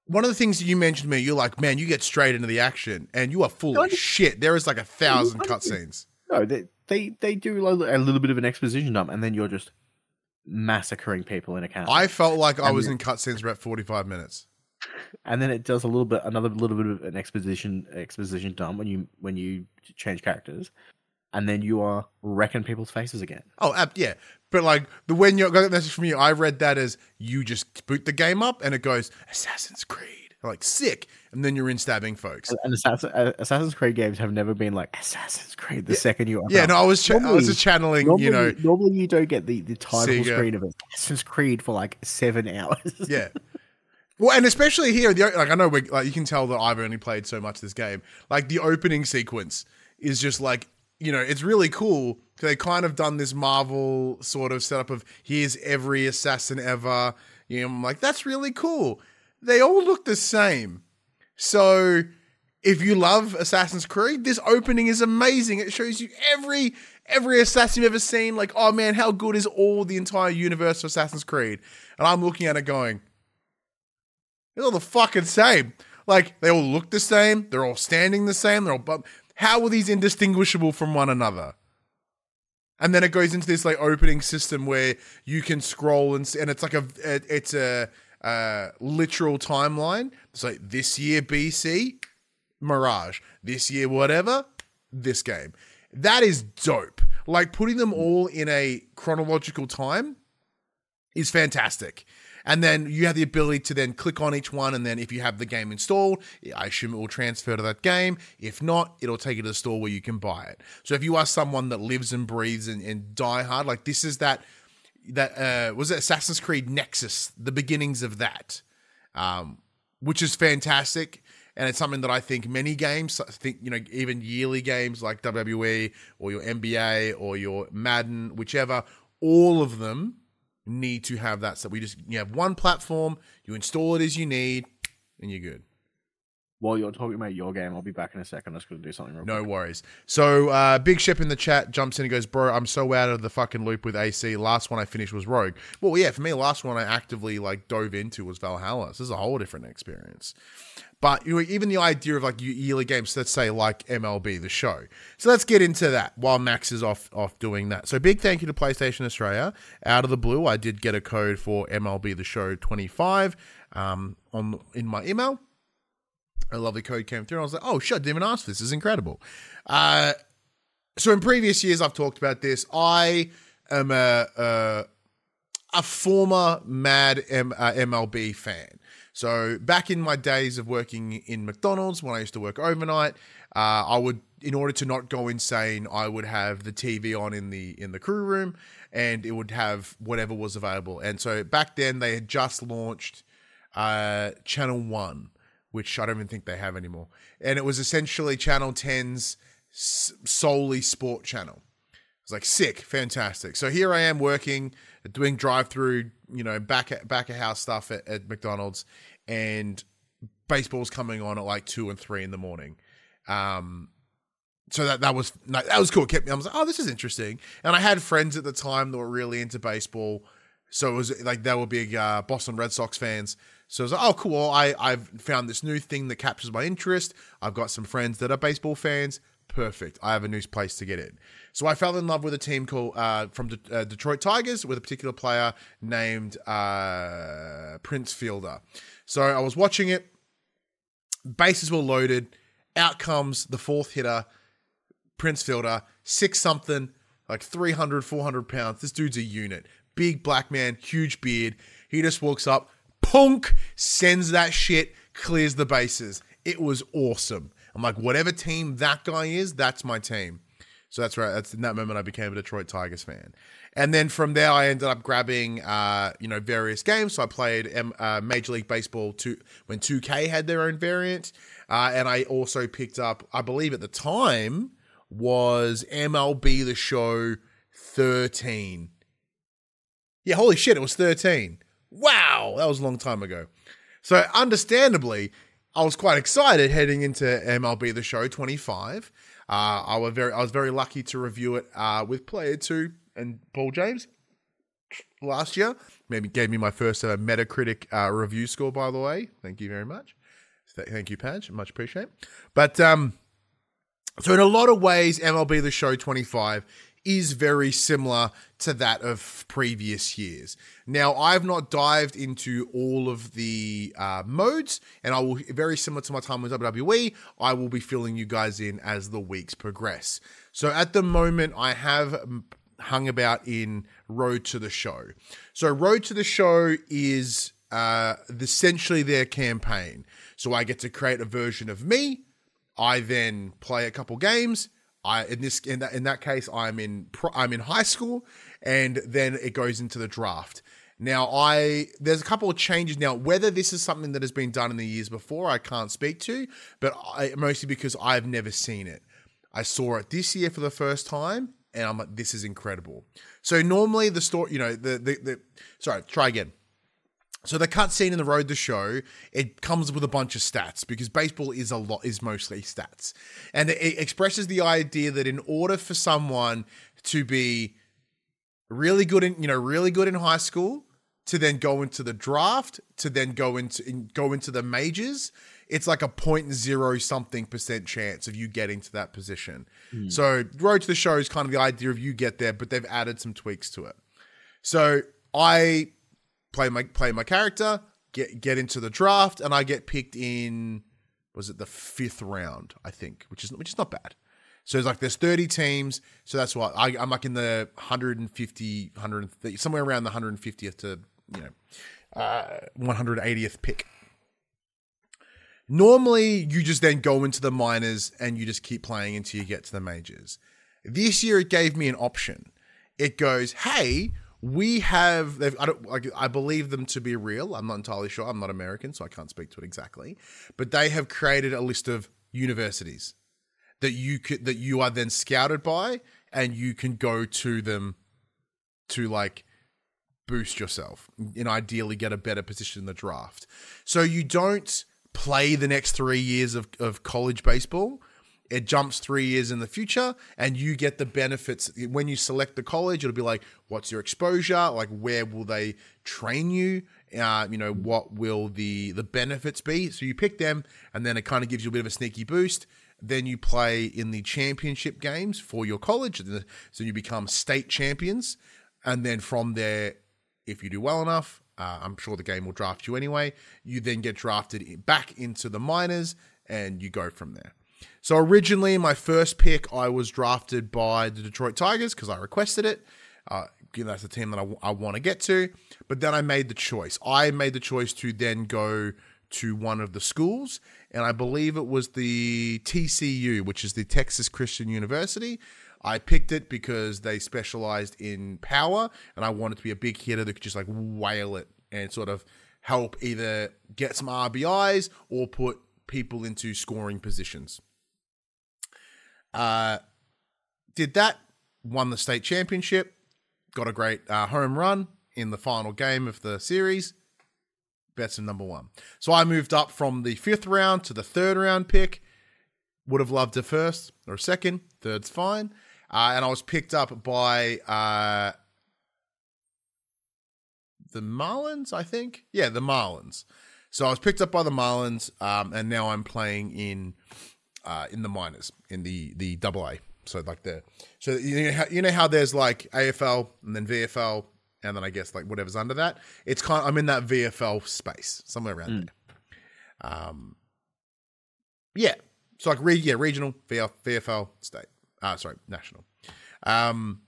one of the things that you mentioned to me, you're like, man, you get straight into the action, and you are full Don't- of shit. There is like a thousand Don't- cutscenes. No, they they they do a little bit of an exposition dump, and then you're just massacring people in a castle. I felt like I And was then- in cutscenes for about forty-five minutes. And then it does a little bit, another little bit of an exposition exposition dump when you when you change characters, and then you are wrecking people's faces again. Oh, uh, yeah. But like the when you got a message from you, I read that as you just boot the game up and it goes Assassin's Creed. Like sick, and then you're in stabbing folks. And Assassin, uh, Assassin's Creed games have never been like Assassin's Creed the second you. Yeah, no, I was ch- I was Normally- just channeling, Normally, you know, normally you don't get the, the title Sega. screen of Assassin's Creed for like seven hours. yeah. Well, and especially here, the, like I know, we like you can tell that I've only played so much this game. Like the opening sequence is just like, you know, it's really cool. They kind of done this Marvel sort of setup of here's every assassin ever. You know, I'm like, that's really cool. They all look the same. So if you love Assassin's Creed, this opening is amazing. It shows you every every assassin you've ever seen. Like, oh man, how good is all the entire universe of Assassin's Creed? And I'm looking at it going, they're all the fucking same. Like, they all look the same. They're all standing the same. They're all. But how are these indistinguishable from one another? And then it goes into this like opening system where you can scroll and and it's like a it's a. Uh, literal timeline. It's like this year B C, Mirage. This year whatever, this game. That is dope. Like putting them all in a chronological time is fantastic. And then you have the ability to then click on each one, and then if you have the game installed, I assume it will transfer to that game. If not, it'll take you to the store where you can buy it. So if you are someone that lives and breathes and, and die hard, like this is that That uh, was it Assassin's Creed Nexus, the beginnings of that, um, which is fantastic. And it's something that I think many games, I think, you know, even yearly games like W W E or your N B A or your Madden, whichever, all of them need to have that. So we just, you have one platform, you install it as you need, and you're good. While you're talking about your game, I'll be back in a second. I'm just going to do something real No quick. worries. So, uh, Big Shep in the chat jumps in and goes, bro, I'm so out of the fucking loop with A C. Last one I finished was Rogue. Well, yeah, for me, last one I actively like dove into was Valhalla. So this is a whole different experience. But you know, even the idea of like yearly games, let's say like M L B The Show. So let's get into that while Max is off off doing that. So big thank you to PlayStation Australia. Out of the blue, I did get a code for M L B The Show twenty-five um, on in my email. A lovely code came through. And I was like, oh, shit, I didn't even ask for this. This is incredible. Uh, so in previous years, I've talked about this. I am a, a, a former mad M, uh, M L B fan. So back in my days of working in McDonald's, when I used to work overnight, uh, I would, in order to not go insane, I would have the T V on in the in the crew room, and it would have whatever was available. And so back then, they had just launched uh, Channel One, which I don't even think they have anymore. And it was essentially Channel ten's solely sport channel. It's like sick, fantastic. So here I am working, doing drive-through, you know, back back of house stuff at, at McDonald's, and baseball's coming on at like two and three in the morning. Um, so that that was that was cool. It kept me. I was like, oh, this is interesting. And I had friends at the time that were really into baseball, so it was like they were big uh, Boston Red Sox fans. So I was like, oh, cool. I, I've found this new thing that captures my interest. I've got some friends that are baseball fans. Perfect. I have a new place to get in. So I fell in love with a team called uh, from De- uh, Detroit Tigers with a particular player named uh, Prince Fielder. So I was watching it. Bases were loaded. Out comes the fourth hitter, Prince Fielder, six something, like three hundred, four hundred pounds. This dude's a unit. Big black man, huge beard. He just walks up, punk, sends that shit, clears the bases. It was awesome. I'm like, whatever team that guy is, that's my team. So that's right. That's in that moment I became a Detroit Tigers fan. And then from there, I ended up grabbing, uh, you know, various games. So I played um, uh, Major League Baseball two, when two K had their own variant. Uh, and I also picked up, I believe at the time, was M L B The Show thirteen. Yeah, holy shit, it was thirteen. Wow, that was a long time ago. So understandably, I was quite excited heading into M L B The Show twenty-five. Uh, I was very, I was very lucky to review it uh, with Player Two and Paul James. last year. Maybe gave me my first uh, Metacritic uh, review score, by the way. Thank you very much. Thank you, Padge. Much appreciate. But um, so in a lot of ways, M L B The Show twenty-five is very similar to that of previous years. Now, I've not dived into all of the uh, modes, and I will, very similar to my time with W W E, I will be filling you guys in as the weeks progress. So at the moment, I have hung about in Road to the Show. So Road to the Show is uh, essentially their campaign. So I get to create a version of me. I then play a couple games. I in this in that in that case I'm in pro, I'm in high school, and then it goes into the draft. Now I there's a couple of changes now. Whether this is something that has been done in the years before, I can't speak to, but I, mostly because I've never seen it. I saw it this year for the first time, and I'm like, this is incredible. So normally the story, you know, the the, the sorry, try again. So the cutscene in the Road to Show, it comes with a bunch of stats because baseball is a lot is mostly stats, and it expresses the idea that in order for someone to be really good in you know really good in high school, to then go into the draft, to then go into in, go into the majors, it's like a point zero something percent chance of you getting to that position. Mm. So Road to the Show is kind of the idea of you get there, but they've added some tweaks to it. So I. Play my play my character, get get into the draft, and I get picked in. Was it the fifth round? I think, which is which is not bad. So it's like there's thirty teams, so that's what I, I'm like in the one hundred fifty, one hundred thirty, somewhere around the one hundred fiftieth to you know uh, one hundred eightieth pick. Normally, you just then go into the minors and you just keep playing until you get to the majors. This year, it gave me an option. It goes, hey. We have, they've, I don't, like, I believe them to be real. I'm not entirely sure. I'm not American, so I can't speak to it exactly. But they have created a list of universities that you could, that you are then scouted by, and you can go to them to like boost yourself and ideally get a better position in the draft. So you don't play the next three years of, of college baseball. It jumps three years in the future, and you get the benefits. When you select the college, it'll be like, what's your exposure? Like, where will they train you? Uh, you know, what will the, the benefits be? So you pick them, and then it kind of gives you a bit of a sneaky boost. Then you play in the championship games for your college. So you become state champions. And then from there, if you do well enough, uh, I'm sure the game will draft you anyway. You then get drafted back into the minors, and you go from there. So originally, my first pick, I was drafted by the Detroit Tigers because I requested it. Uh, you know, that's the team that I, w- I want to get to. But then I made the choice. I made the choice to then go to one of the schools, and I believe it was the T C U, which is the Texas Christian University. I picked it because they specialized in power, and I wanted to be a big hitter that could just like whale it and sort of help either get some R B Is or put people into scoring positions. Uh, did that, won the state championship, got a great uh, home run in the final game of the series. Betson number one. So I moved up from the fifth round to the third round pick. Would have loved a first or a second. Third's fine. Uh, and I was picked up by uh, the Marlins, I think. Yeah, the Marlins. So I was picked up by the Marlins, um, and now I'm playing in uh, in the minors, in the the double A. So like the so you know how, you know how there's like A F L and then V F L, and then I guess like whatever's under that. It's kind of, I'm in that V F L space somewhere around mm. there. Um, yeah. So like re- yeah, regional V F L state. Uh, sorry, national. Um,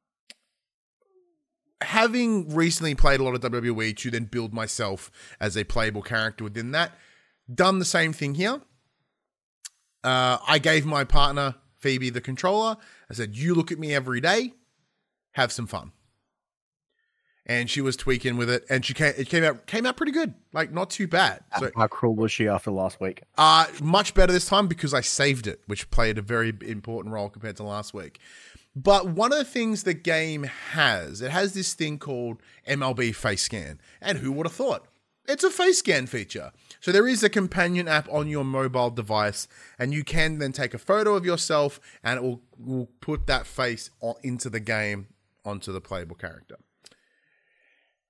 having recently played a lot of W W E to then build myself as a playable character within that, done the same thing here. Uh, I gave my partner Phoebe the controller. I said, "You look at me every day, have some fun." And she was tweaking with it, and she came. It came out came out pretty good, like not too bad. So, how cruel was she after last week? Uh much better this time because I saved it, which played a very important role compared to last week. But one of the things the game has, it has this thing called M L B Face Scan, and who would have thought? It's a face scan feature. So there is a companion app on your mobile device, and you can then take a photo of yourself, and it will, will put that face on, into the game onto the playable character.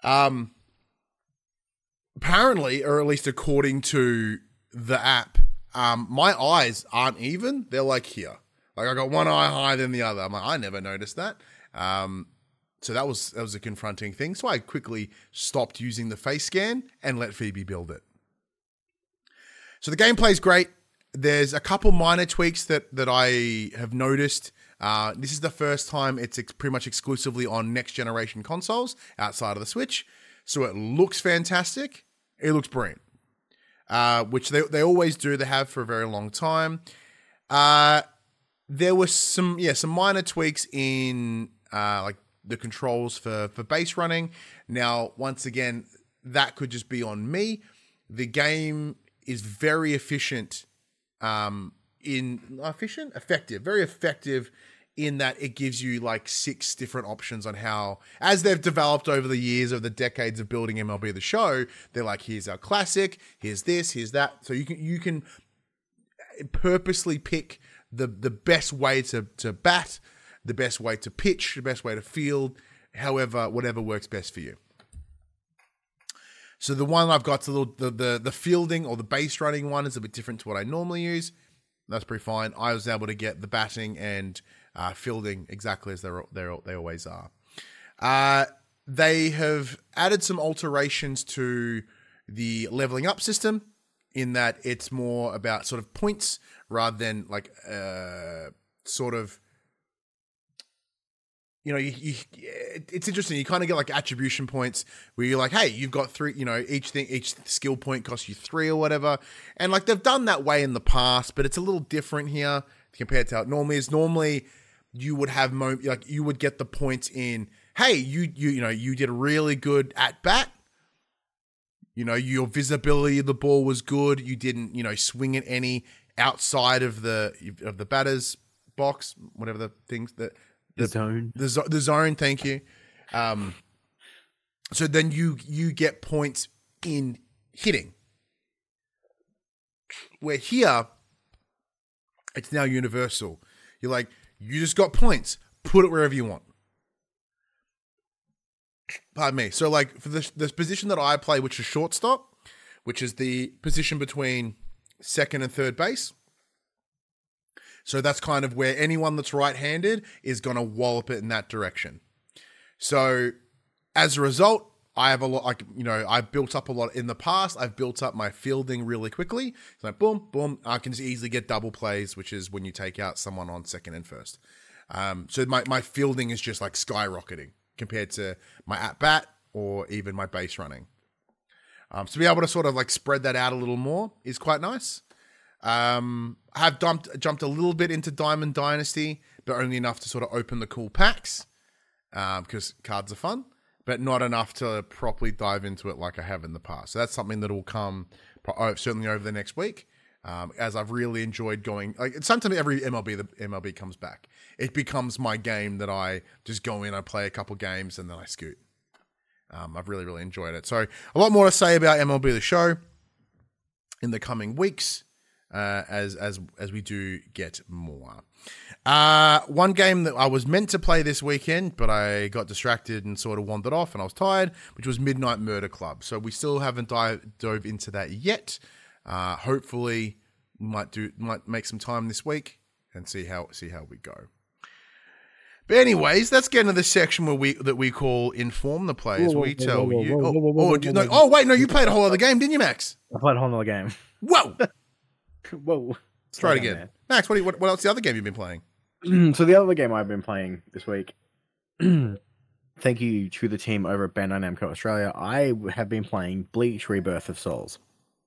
Um, apparently, or at least according to the app, um, my eyes aren't even. They're like here. Like I got one eye higher than the other. I'm like, I never noticed that. Um, so that was that was a confronting thing. So I quickly stopped using the face scan and let Phoebe build it. So the gameplay's great. There's a couple minor tweaks that that I have noticed. Uh, this is the first time it's ex- pretty much exclusively on next generation consoles outside of the Switch. So it looks fantastic. It looks brilliant, uh, which they they always do. They have for a very long time. Uh, there was some yeah some minor tweaks in uh, like the controls for for base running. Now once again, that could just be on me. The game is very efficient. Um, in efficient, effective, very effective in that it gives you like six different options on how, as they've developed over the years of the decades of building M L B The Show, they're like, here's our classic, here's this, here's that. So you can you can purposely pick the the best way to to bat, the best way to pitch, the best way to field, however, whatever works best for you. So the one I've got, the, the the the fielding or the base running one is a bit different to what I normally use. That's pretty fine. I was able to get the batting and uh, fielding exactly as they're, they're, they always are. Uh, they have added some alterations to the leveling up system in that it's more about sort of points rather than like uh, sort of, you know, you, you, it's interesting. You kind of get like attribution points where you're like, hey, you've got three, you know, each thing, each skill point costs you three or whatever. And like they've done that way in the past, but it's a little different here compared to how it normally is. Normally you would have, mo- like you would get the points in, hey, you, you, you know, you did really good at bat. You know, your visibility of the ball was good. You didn't, you know, swing it any outside of the, of the batter's box, whatever the things that, The, the zone, the, zo- the zone. Thank you. Um, so then you you get points in hitting. Where here, it's now universal. You're like, you just got points. Put it wherever you want. Pardon me. So like for this this position that I play, which is shortstop, which is the position between second and third base. So that's kind of where anyone that's right-handed is going to wallop it in that direction. So as a result, I have a lot, like, you know, I've built up a lot in the past. I've built up my fielding really quickly. It's like, boom, boom. I can just easily get double plays, which is when you take out someone on second and first. Um, so my, my fielding is just like skyrocketing compared to my at-bat or even my base running. Um, so to be able to sort of like spread that out a little more is quite nice. Um, I have dumped, jumped a little bit into Diamond Dynasty, but only enough to sort of open the cool packs, um, because cards are fun, but not enough to properly dive into it like I have in the past. So that's something that will come certainly over the next week, um, as I've really enjoyed going. Like sometimes every M L B, the M L B comes back, it becomes my game that I just go in, I play a couple games, and then I scoot. Um, I've really, really enjoyed it. So a lot more to say about M L B The Show in the coming weeks. Uh, as as as we do get more. Uh, one game that I was meant to play this weekend, but I got distracted and sort of wandered off and I was tired, which was Midnight Murder Club. So we still haven't dive, dove into that yet. Uh, hopefully we might do might make some time this week and see how see how we go. But anyways, let's get into the section where we that we call Inform the Players. Whoa, whoa, we tell whoa, whoa, you. Whoa, whoa, whoa, oh, oh, no, oh, wait, no, you played a whole other game, didn't you, Max? I played a whole other game. Whoa! Whoa. Let's try it again. Man. Max, what, you, what, what else the other game you've been playing? So the other game I've been playing this week, thank you to the team over at Bandai Namco Australia, I have been playing Bleach Rebirth of Souls.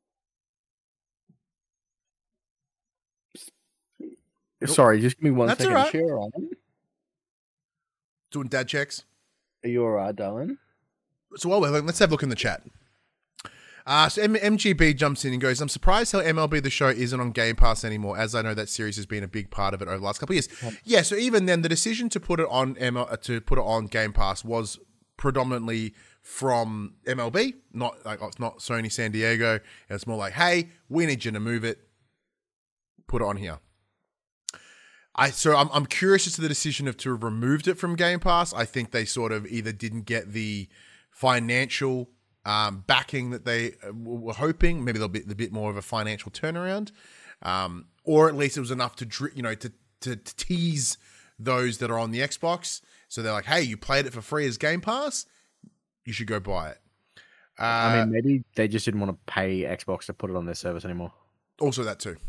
Nope. Sorry, just give me one That's second right. to share on. Doing dad checks. Are you alright, darling? So while we're let's have a look in the chat. Uh, so M- MGB jumps in and goes, I'm surprised how M L B The Show isn't on Game Pass anymore, as I know that series has been a big part of it over the last couple of years. Yeah, yeah so even then, the decision to put it on M L- to put it on Game Pass was predominantly from M L B, not like it's not Sony San Diego. It's more like, hey, we need you to move it, put it on here. I so I'm I'm curious as to the decision of to have removed it from Game Pass. I think they sort of either didn't get the financial um, backing that they were hoping. Maybe there'll be a bit more of a financial turnaround, um, or at least it was enough to dri- you know to, to to tease those that are on the Xbox. So they're like, hey, you played it for free as Game Pass, you should go buy it. Uh, I mean, maybe they just didn't want to pay Xbox to put it on their service anymore. Also, that too.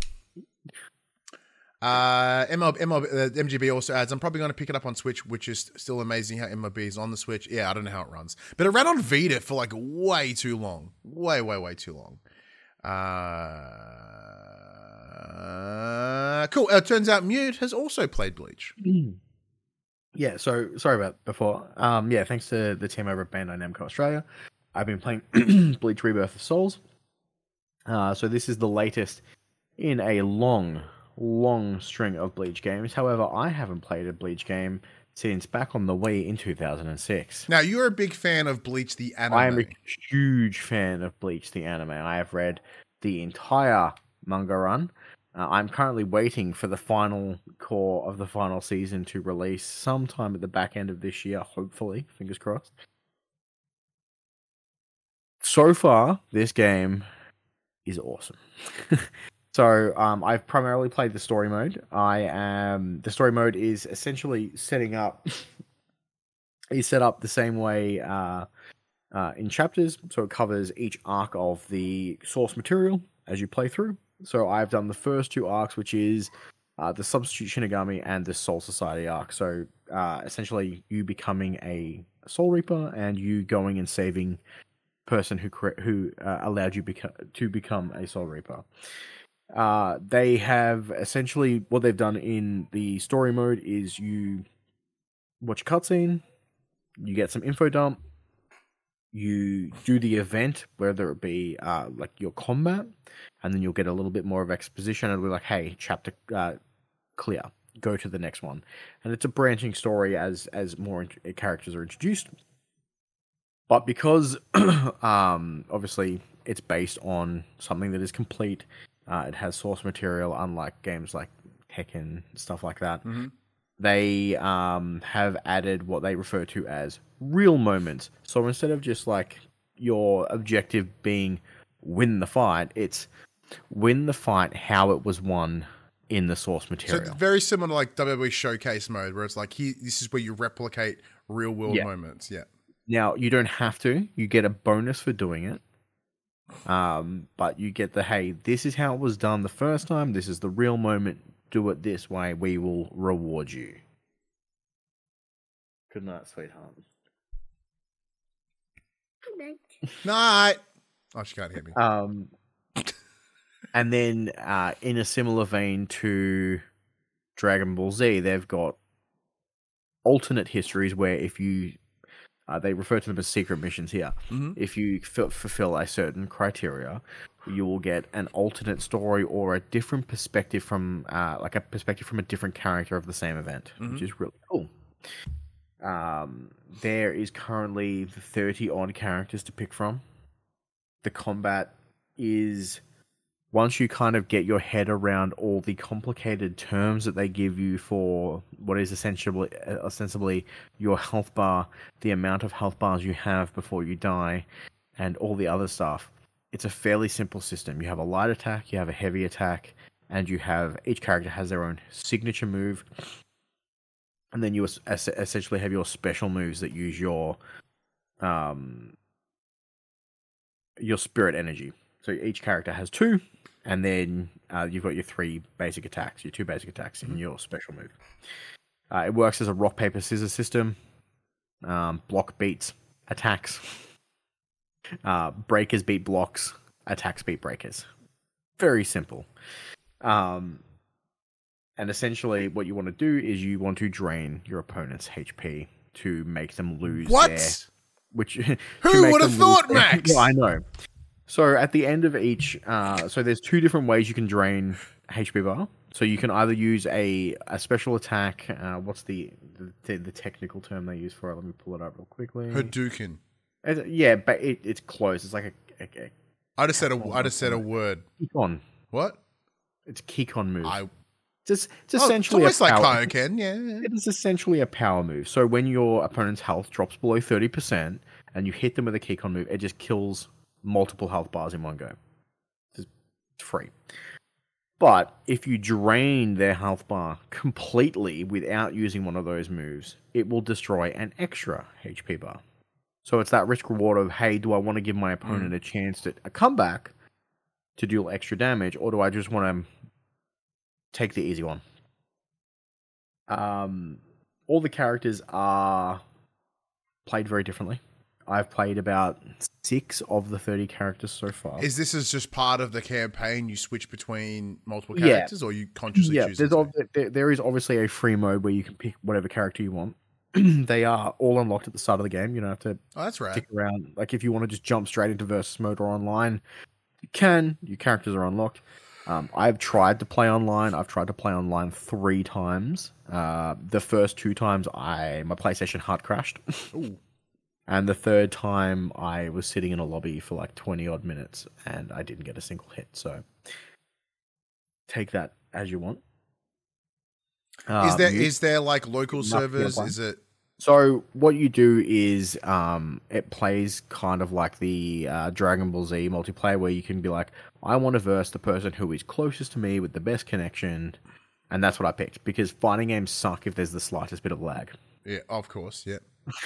Uh, M L B, M L B, uh, M G B also adds, I'm probably going to pick it up on Switch, which is still amazing how M L B is on the Switch. Yeah, I don't know how it runs. But it ran on Vita for like way too long. Way, way, way too long. Uh, cool. Uh, it turns out Mute has also played Bleach. Yeah, so sorry about before. Um, yeah, thanks to the team over at Bandai Namco Australia. I've been playing Bleach Rebirth of Souls. Uh, so this is the latest in a long, long string of Bleach games. However, I haven't played a Bleach game since back on the Wii in two thousand six. Now, you're a big fan of Bleach the anime. I am a huge fan of Bleach the anime. I have read the entire manga run. Uh, I'm currently waiting for the final core of the final season to release sometime at the back end of this year, hopefully. Fingers crossed. So far, this game is awesome. So, um, I've primarily played the story mode. I am the story mode is essentially setting up. is set up the same way uh, uh, in chapters, so it covers each arc of the source material as you play through. So I've done the first two arcs, which is uh, the Substitute Shinigami and the Soul Society arc. So uh, essentially, you becoming a Soul Reaper and you going and saving person who cre- who uh, allowed you beca- to become a Soul Reaper. Uh, they have essentially what they've done in the story mode is you watch a cutscene, you get some info dump, you do the event, whether it be uh, like your combat, and then you'll get a little bit more of exposition. It'll be like, hey, chapter uh, clear, go to the next one. And it's a branching story as as more int- characters are introduced. But because, um, obviously, it's based on something that is complete, uh, it has source material, unlike games like Tekken, stuff like that. Mm-hmm. They um, have added what they refer to as real moments. So instead of just like your objective being win the fight, it's win the fight how it was won in the source material. So it's very similar to like W W E Showcase mode, where it's like, he, this is where you replicate real world Yeah. moments. Yeah. Now, you don't have to. You get a bonus for doing it. Um, but you get the, hey, this is how it was done the first time. This is the real moment. Do it this way. We will reward you. Good night, sweetheart. Night. Oh, she can't hear me. Um, and then uh, in a similar vein to Dragon Ball Z, they've got alternate histories where if you, uh, they refer to them as secret missions here. Mm-hmm. If you f- fulfill a certain criteria, you will get an alternate story or a different perspective from, uh, like a perspective from a different character of the same event, Mm-hmm. which is really cool. Um, there is currently thirty odd characters to pick from. The combat is, once you kind of get your head around all the complicated terms that they give you for what is essentially, ostensibly your health bar, the amount of health bars you have before you die, and all the other stuff, it's a fairly simple system. You have a light attack, you have a heavy attack, and you have, each character has their own signature move. And then you es- essentially have your special moves that use your um, your spirit energy. So each character has two, and then uh, you've got your three basic attacks, your two basic attacks, and your special move. Uh, it works as a rock, paper, scissors system. Um, block beats attacks. Uh, breakers beat blocks. Attacks beat breakers. Very simple. Um, and essentially what you want to do is you want to drain your opponent's H P to make them lose What? their... Which, Who would have thought, Max? Yeah, I know. So at the end of each... Uh, so there's two different ways you can drain H P bar. So you can either use a, a special attack... Uh, what's the, the the technical term they use for it? Let me pull it up real quickly. Hadouken. It's, yeah, but it, it's close. It's like a... a, a I just said a, I just said a word. Kikon. What? It's a Kikon move. I... It's, it's Oh, essentially it's a almost power, like Kaioken, yeah. yeah. It is essentially a power move. So when your opponent's health drops below thirty percent and you hit them with a keycon move, it just kills multiple health bars in one go. It's free. But if you drain their health bar completely without using one of those moves, it will destroy an extra H P bar. So it's that risk reward of, hey, do I want to give my opponent mm. a chance to a comeback to deal extra damage, or do I just want to take the easy one? Um, all the characters are played very differently. I've played about six of the thirty characters so far. Is this as just part of the campaign? You switch between multiple characters, yeah. or you consciously yeah, choose? There's ov- there, there is obviously a free mode where you can pick whatever character you want. They are all unlocked at the start of the game. You don't have to oh, that's right. stick around. Like if you want to just jump straight into versus mode or online, you can. Your characters are unlocked. Um, I've tried to play online. I've tried to play online three times. Uh, the first two times, I my PlayStation hard crashed. Ooh. And the third time, I was sitting in a lobby for like twenty odd minutes, and I didn't get a single hit. So take that as you want. Is there um, is there like local servers? Is it? So what you do is um, it plays kind of like the uh, Dragon Ball Z multiplayer, where you can be like, I want to verse the person who is closest to me with the best connection, and that's what I picked because fighting games suck if there's the slightest bit of lag. Yeah, of course, yeah.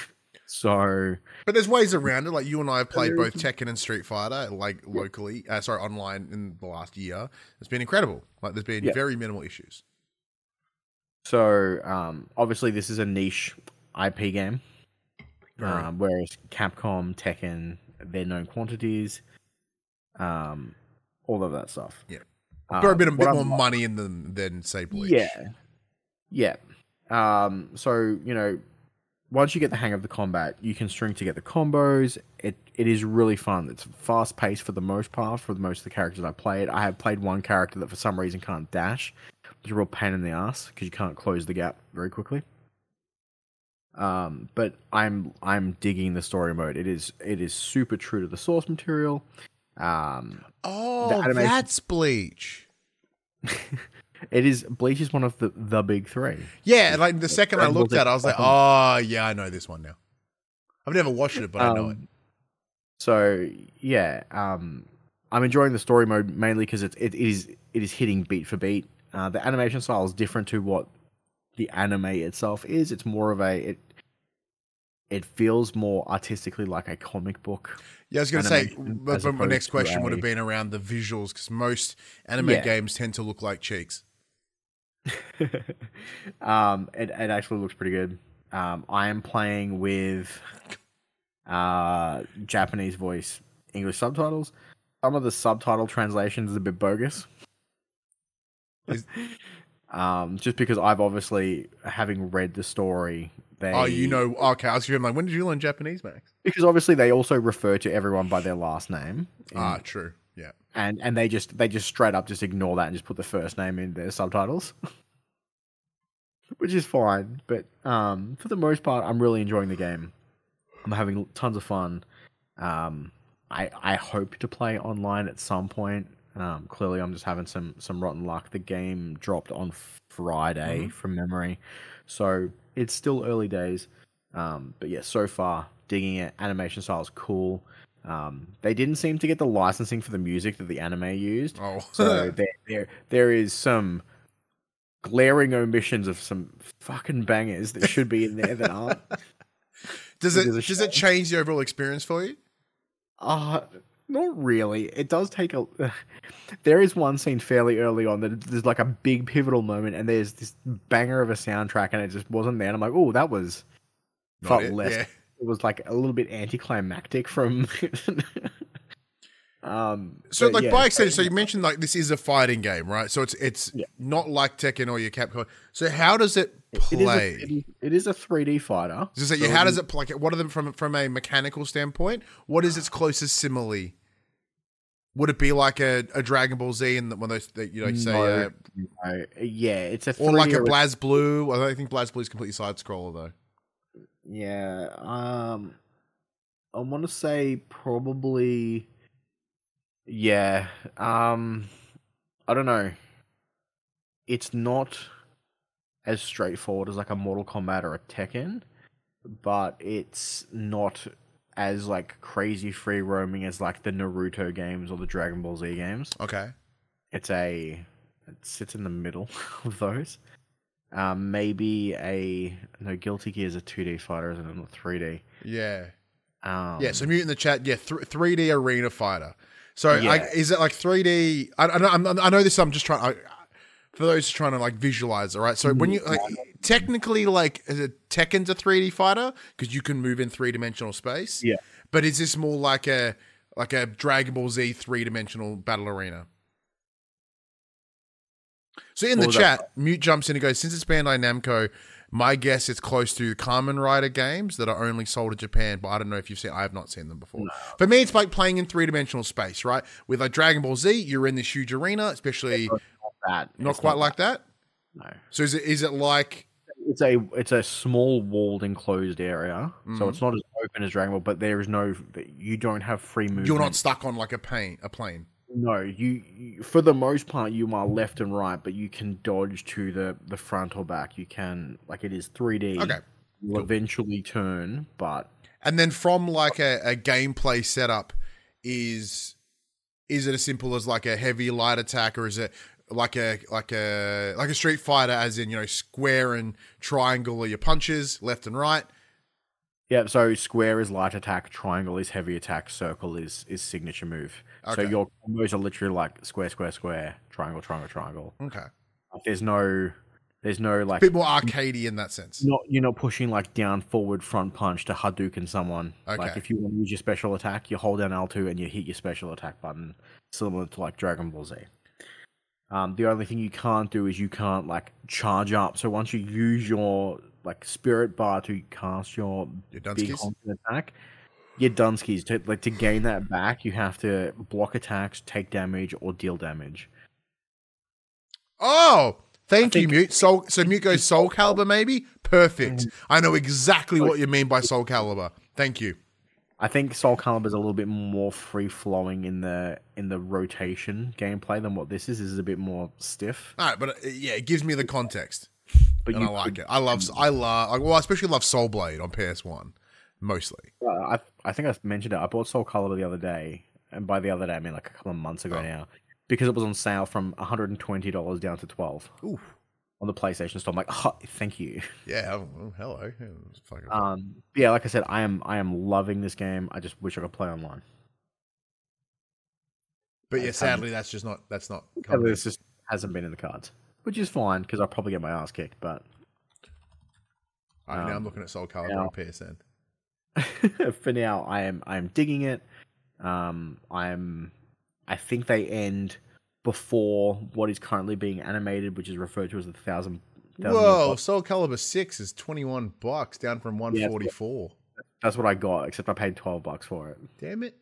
So, but there's ways around it. Like you and I have played both Tekken and Street Fighter, like locally, uh, sorry, online in the last year. It's been incredible. Like there's been yeah. very minimal issues. So, um, obviously, this is a niche I P game, um, whereas Capcom, Tekken, they're known quantities, um, all of that stuff. Yeah, um, throw a bit, a bit more I'm, money in them than say Bleach. Yeah, yeah. Um, so you know. Once you get the hang of the combat, you can string together combos. It it is really fun. It's fast paced for the most part for the most of the characters I played. I have played one character that for some reason can't dash. It's a real pain in the ass because you can't close the gap very quickly. Um, but I'm I'm digging the story mode. It is it is super true to the source material. Um, oh, animation- that's Bleach. It is Bleach is one of the, the big three. Yeah, like the second I looked at it, I was like, oh yeah, I know this one now. I've never watched it, but um, I know it. So yeah, um, I'm enjoying the story mode mainly because it, it is it is hitting beat for beat. Uh, the animation style is different to what the anime itself is. It's more of a it. It feels more artistically like a comic book. Yeah, I was going to say, but my next question a... would have been around the visuals because most anime yeah. games tend to look like cheeks. um, it, it actually looks pretty good. Um, I am playing with uh, Japanese voice, English subtitles. Some of the subtitle translations is a bit bogus. Is... um, just because I've obviously, having read the story, they... Oh, you know, okay, I was going like, when did you learn Japanese, Max? Because obviously they also refer to everyone by their last name. In... Ah, true. Yeah. And and they just they just straight up just ignore that and just put the first name in their subtitles. Which is fine, but um, for the most part, I'm really enjoying the game. I'm having tons of fun. Um, I I hope to play online at some point. Um, clearly, I'm just having some some rotten luck. The game dropped on Friday mm-hmm. from memory, so it's still early days. Um, but yeah, so far digging it. Animation style is cool. Um, they didn't seem to get the licensing for the music that the anime used. Oh, so there, there there is some glaring omissions of some fucking bangers that should be in there that aren't. Does it does it change the overall experience for you? Uh not really. It does take a. Uh, there is one scene fairly early on that there's like a big pivotal moment, and there's this banger of a soundtrack, and it just wasn't there. And I'm like, oh, that was not felt it, less. Yeah. It was like a little bit anticlimactic from. um. So, like yeah, by extension, so you mentioned like this is a fighting game, right? So it's it's yeah. not like Tekken or your Capcom. So how does it play? It is a, it is a three D fighter. So, so, yeah, how does it play? What are them from from a mechanical standpoint? What is its closest simile? Would it be like a, a Dragon Ball Z and one of those that you know say? No, uh, no. Yeah, it's a or like a BlazBlue. I don't think BlazBlue is completely side scroller though. Yeah, um, I want to say probably. Yeah, um, I don't know. It's not as straightforward as like a Mortal Kombat or a Tekken, but it's not as like crazy free roaming as like the Naruto games or the Dragon Ball Z games. Okay. It's a it sits in the middle of those. Um, maybe a no Guilty Gear is a two D fighter, isn't it? Not three D. Yeah. Um, Yeah. So mute in the chat. Yeah, th- three D arena fighter. So Yeah. I, is it like three D? I, I, know- I know this. I'm just trying. I, for those trying to like visualize, all right. So when you like, technically like is it Tekken's a three D fighter because you can move in three dimensional space. Yeah. But is this more like a like a Dragon Ball Z three dimensional battle arena? So in the What was chat, Mute jumps in and goes, since it's Bandai Namco, my guess it's close to the Kamen Rider games that are only sold in Japan, but I don't know if you've seen, I have not seen them before. No. For me, it's like playing in three-dimensional space, right? With like Dragon Ball Z, you're in this huge arena, especially Not that. not It's quite like that. No. So is it is it like, It's a it's a small walled enclosed area, so Mhm. it's not as open as Dragon Ball. But there is no you don't have free movement. you're not stuck on like a plane, a plane? No, you, you for the most part you are left and right, but you can dodge to the the front or back. You can like it is three D. Okay, You'll cool. eventually turn, but And then from like a, a gameplay setup, is is it as simple as like a heavy light attack, or is it like a like a like a Street Fighter, as in, you know, square and triangle are your punches, left and right? yeah. So square is light attack, triangle is heavy attack, circle is is signature move. So Okay. your combos are literally like square, square, square, triangle, triangle, triangle. Okay, Like, there's no there's no a like bit more arcadey in that sense. You're not, you're not pushing like down, forward, front punch to Hadouken someone. Like Okay. if you want to use your special attack, you hold down L two and you hit your special attack button, similar to like Dragon Ball Z. Um, the only thing you can't do is you can't like charge up. So once you use your like spirit bar to cast your Your big Dunskies? honking attack, your Dunskies to like to gain that back, you have to block attacks, take damage, or deal damage. Oh, thank I you, think- Mute. Soul, so Mute goes Soul Calibur, maybe? Perfect. I know exactly what you mean by Soul Calibur. Thank you. I think Soul Calibur is a little bit more free flowing in the in the rotation gameplay than what this is. This is a bit more stiff. All right, but uh, yeah, it gives me the context, But and you I like could- it. I love, I love, like, well, I especially love Soul Blade on P S one, mostly. Uh, I I think I mentioned it. I bought Soul Calibur the other day, and by the other day I mean like a couple of months ago Oh. now, because it was on sale from one hundred and twenty dollars down to twelve Ooh, on the PlayStation Store. I'm like, oh, thank you. yeah. Oh, oh, hello. Yeah, it's fucking- Um, yeah, like I said, I am I am loving this game. I just wish I could play online. but yeah, it's sadly, that's just not. That's not. Yeah, coming. this just hasn't been in the cards, which is fine because I'll probably get my ass kicked. But All right, now I'm um, looking at Soul Calibur now- on P S N. for now, I am I am digging it. Um, I'm I think they end before what is currently being animated, which is referred to as the thousand. thousand year Whoa, clock. Soul Calibur six is twenty one bucks, down from one forty four. That's what I got, except I paid twelve bucks for it. Damn it!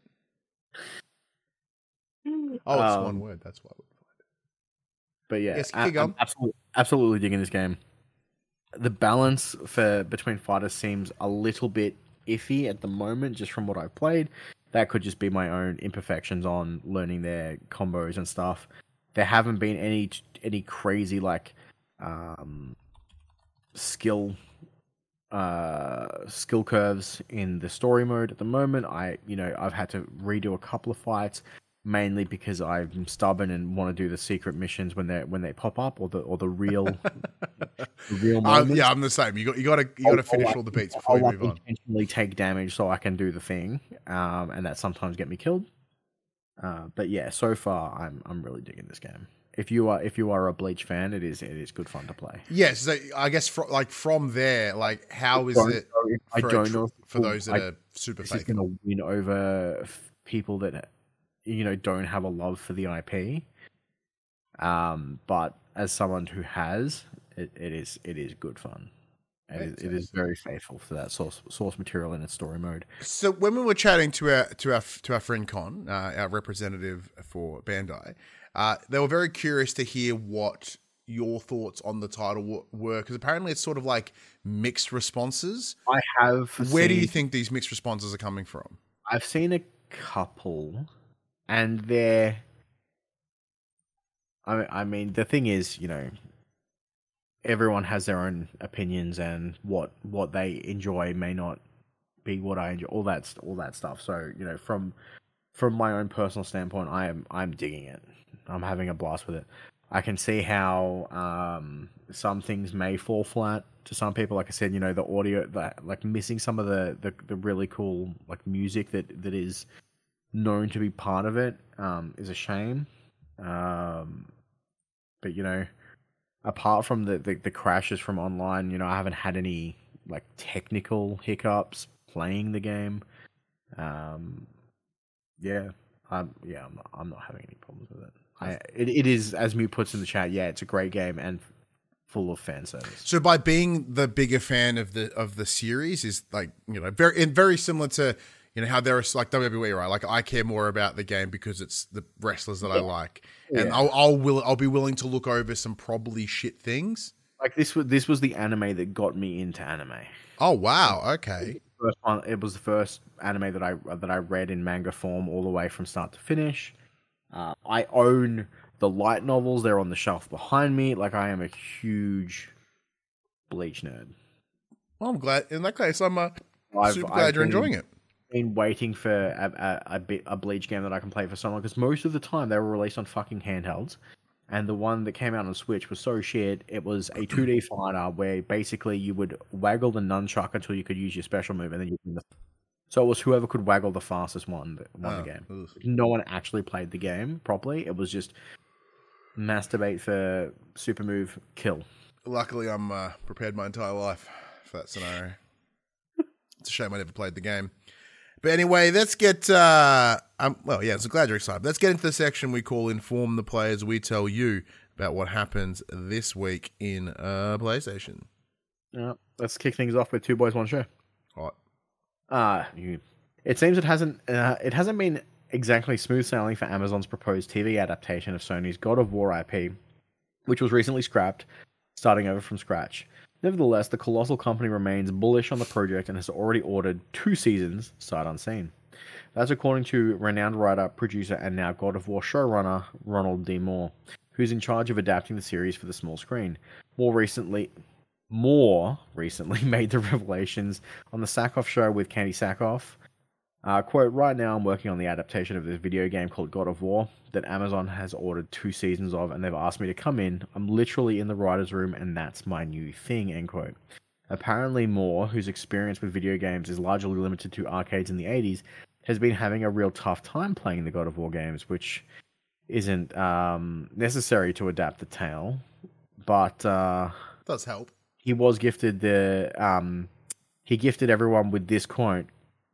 Oh, it's Um, one word. That's why. But yeah, Yes, I, keep I'm going. absolutely, absolutely digging this game. The balance for between fighters seems a little bit iffy at the moment, just from what I've played. That could just be my own imperfections on learning their combos and stuff. There haven't been any any crazy like um, skill uh, skill curves in the story mode at the moment. I you know I've had to redo a couple of fights, mainly because I'm stubborn and want to do the secret missions when they when they pop up, or the or the real the real Um, moments. yeah, I'm the same. You got you got to you got to I'll- finish I'll, all the beats I'll before you like move on. intentionally take damage so I can do the thing, um, and that sometimes get me killed. Uh, but yeah, so far I'm I'm really digging this game. If you are if you are a Bleach fan, it is it is good fun to play. Yes, so I guess fro- like from there, like how is Don't it know if- I for, a don't tr- know if for those that I- are super this is faithful? going to win over f- people that you know don't have a love for the I P. Um, but as someone who has, it, it is it is good fun. It is, it is very faithful for that source source material in its story mode. So when we were chatting to our to our to our friend Con, uh, our representative for Bandai, uh, they were very curious to hear what your thoughts on the title w- were, because apparently it's sort of like mixed responses. I have. Where do you seen- think these mixed responses are coming from? I've seen a couple, and they're. I I mean, the thing is, you know, everyone has their own opinions, and what what they enjoy may not be what I enjoy, all that all that stuff. So you know, from from my own personal standpoint, I am I'm digging it. I'm having a blast with it. I can see how um, some things may fall flat to some people. Like I said, you know, the audio, that like missing some of the, the, the really cool like music that, that is known to be part of it um, is a shame. Um, but you know, apart from the, the the crashes from online, you know, I haven't had any like technical hiccups playing the game. Um, yeah, I'm yeah, I'm not, I'm not having any problems with it. I, it, it is, as Mew puts in the chat, yeah, it's a great game and full of fan service. So by being the bigger fan of the of the series is like, you know, very and very similar to, you know, how there is like W W E, right? Like I care more about the game because it's the wrestlers that yeah. I like, and yeah. I'll I'll will I'll be willing to look over some probably shit things. Like this was this was the anime that got me into anime. Oh wow, okay. First one, it was the first anime that I that I read in manga form all the way from start to finish. Uh, I own the light novels; they're on the shelf behind me. Like I am a huge Bleach nerd. Well, I'm glad. In that case, I'm uh, I've, super glad I've you're been, enjoying it. Been waiting for a, a, a, a Bleach game that I can play for so long because most of the time they were released on fucking handhelds, and the one that came out on Switch was so shit. It was a two D fighter where basically you would waggle the nunchuck until you could use your special move, and then you win the. So it was whoever could waggle the fastest one that won oh, the game. Oof. No one actually played the game properly. It was just masturbate for super move, kill. Luckily, I'm uh, prepared my entire life for that scenario. It's a shame I never played the game. But anyway, let's get... Uh, um, well, yeah, so glad you're excited. Let's get into the section we call Inform the Players. We tell you about what happens this week in uh, PlayStation. Yeah, let's kick things off with Two Boys, One Show. All right. Uh, you, it seems it hasn't uh, it hasn't been exactly smooth sailing for Amazon's proposed T V adaptation of Sony's God of War I P, which was recently scrapped, starting over from scratch. Nevertheless, the colossal company remains bullish on the project and has already ordered two seasons, sight unseen. That's according to renowned writer, producer, and now God of War showrunner Ronald D. Moore, who's in charge of adapting the series for the small screen. More recently... More recently made the revelations on the Sackhoff Show with Candy Sackhoff. Uh, quote, right now I'm working on the adaptation of this video game called God of War that Amazon has ordered two seasons of, and they've asked me to come in. I'm literally in the writer's room, and that's my new thing, end quote. Apparently Moore, whose experience with video games is largely limited to arcades in the eighties, has been having a real tough time playing the God of War games, which isn't um, necessary to adapt the tale, but... Uh, does help. He was gifted the um, he gifted everyone with this quote.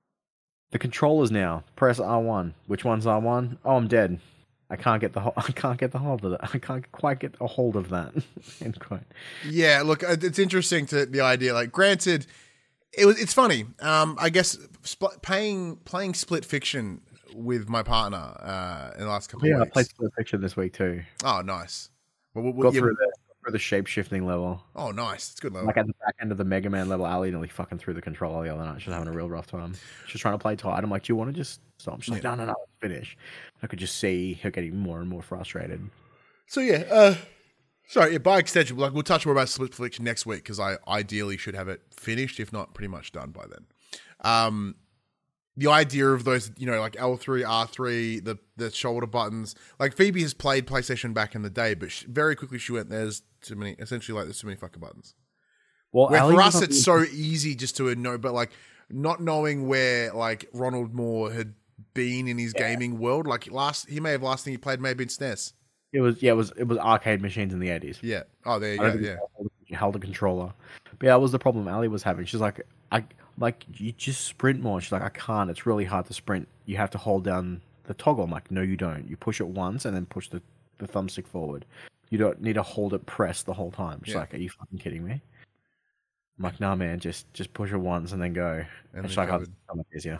The controllers now. Press R one. Which one's R one? Oh, I'm dead. I can't get the ho- I can't get the hold of it. I can't quite get a hold of that. End quote. Yeah, look, it's interesting to the idea. Like, granted, it was it's funny. Um, I guess spl- playing playing Split Fiction with my partner uh, in the last couple. Yeah, of weeks. I played Split Fiction this week too. Oh, nice. Well, we'll, Got yeah, through the the shape shifting level. Oh, nice. It's good level. Like at the back end of the Mega Man level, Ali nearly fucking threw the controller the other night. She was having a real rough time. She was trying to play tight. I'm like, do you want to just stop? She's like, yeah. no, no, no, finish. I could just see her getting more and more frustrated. So yeah, uh, sorry. Yeah, by extension, like we'll touch more about Split Fiction next week because I ideally should have it finished, if not pretty much done by then. Um, the idea of those, you know, like L three, R three, the the shoulder buttons. Like Phoebe has played PlayStation back in the day, but she, very quickly she went, "There's too many." Essentially, like there's too many fucking buttons. Well, where for us, it's so easy just to know, but like not knowing where like Ronald Moore had been in his yeah. gaming world. Like last, he may have last thing he played may have been S N E S. It was yeah, it was it was arcade machines in the eighties. Yeah. Oh, there you go. Yeah. He held a controller, but yeah, that was the problem Ali was having. She's like, I. Like, you just sprint more. She's like, I can't. It's really hard to sprint. You have to hold down the toggle. I'm like, no, you don't. You push it once and then push the, the thumbstick forward. You don't need to hold it pressed the whole time. She's yeah. like, are you fucking kidding me? I'm like, nah, man, just just push it once and then go. And, and she's like, oh, it's so much easier.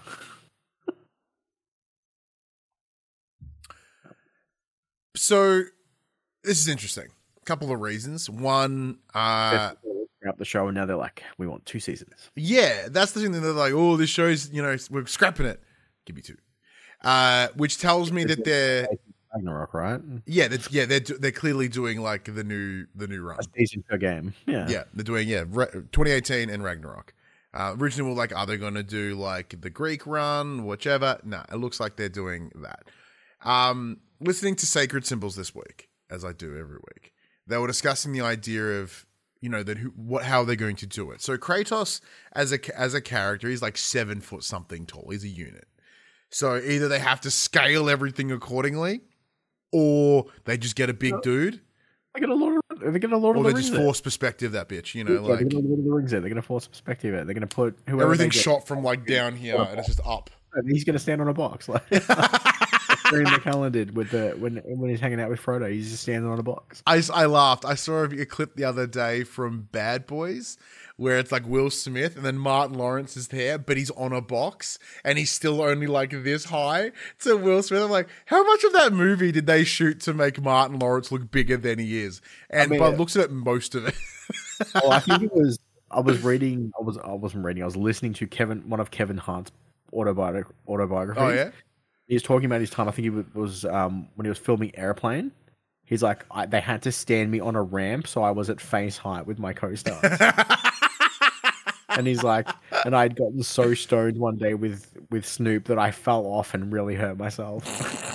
So, this is interesting. A couple of reasons. One, uh... up the show and now they're like, we want two seasons. Yeah, that's the thing that they're like, oh, this show's, you know, we're scrapping it. Give me two. Uh, which tells me that they're Ragnarok, right? Yeah, that's yeah, they're they're clearly doing like the new the new run. A season per game. Yeah. Yeah, they're doing yeah, twenty eighteen and Ragnarok. Uh, originally, we were like, are they going to do like the Greek run, whichever? No, it looks like they're doing that. Um, listening to Sacred Symbols this week, as I do every week, they were discussing the idea of, you know, that who, what, how they're going to do it. So Kratos as a as a character, he's like seven foot something tall. He's a unit. So either they have to scale everything accordingly, or they just get a big dude. They get a lot of. They get a lot or of. Or the they just rings force perspective that bitch. You know, yeah, like they're gonna get the rings there. They're gonna force perspective it. They're gonna put whoever everything's they get, shot from like down here, and it's just up. and he's gonna stand on a box like. Graham McCallum did with the when when he's hanging out with Frodo, he's just standing on a box. I, I laughed. I saw a clip the other day from Bad Boys where it's like Will Smith and then Martin Lawrence is there, but he's on a box and he's still only like this high to Will Smith. I'm like, how much of that movie did they shoot to make Martin Lawrence look bigger than he is? And I mean, but looks at it, most of it. Oh, I think it was. I was reading. I was. I wasn't reading. I was listening to Kevin, one of Kevin Hart's autobi- autobiographies. Oh yeah. He was talking about his time. I think it was um, when he was filming Airplane. He's like, I, they had to stand me on a ramp, so I was at face height with my co-stars. And he's like, and I'd gotten so stoned one day with with Snoop that I fell off and really hurt myself.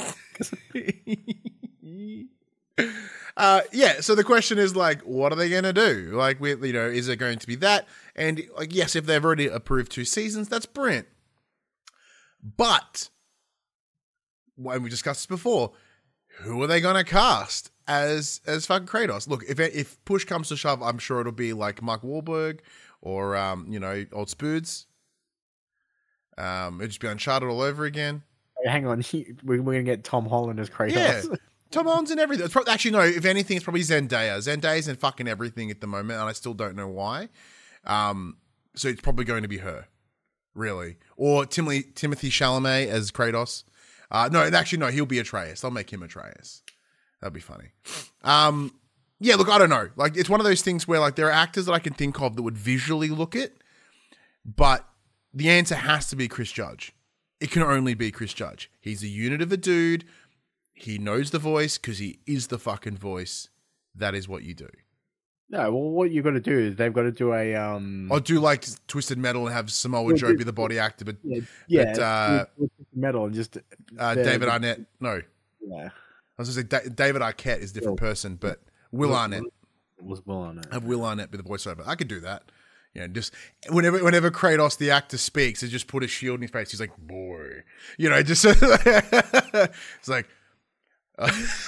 uh, yeah. So the question is like, what are they going to do? Like, we, you know, is it going to be that? And like, yes, if they've already approved two seasons, that's brilliant. But when we discussed this before, who are they going to cast as as fucking Kratos? Look, if if push comes to shove, I'm sure it'll be like Mark Wahlberg or um, you know, old Spoods. Um, it'll just be Uncharted all over again. Hey, hang on, we're going to get Tom Holland as Kratos. Yeah, Tom Holland's in everything. It's probably, actually, no. If anything, it's probably Zendaya. Zendaya's in fucking everything at the moment, and I still don't know why. Um, so it's probably going to be her, really, or Timothy Timothy Chalamet as Kratos. Uh, no, actually, no, he'll be Atreus. I'll make him Atreus. That'd be funny. Um, yeah, look, I don't know. Like, it's one of those things where, like, there are actors that I can think of that would visually look it, but the answer has to be Chris Judge. It can only be Chris Judge. He's a unit of a dude. He knows the voice because he is the fucking voice. That is what you do. No, well, what you've got to do is they've got to do a... Um... Or do, like, Twisted Metal and have Samoa Joe be the body actor, but... Yeah, yeah but, uh, Metal and just... Uh, David Arnett, no. Yeah. I was going to say, da- David Arquette is a different Will. person, but Will, Will Arnett. Was Will Arnett. Have Will Arnett be the voiceover. I could do that. You know, just whenever whenever Kratos, the actor, speaks, they just put a shield in his face. He's like, boy. You know, just... it's like... Uh,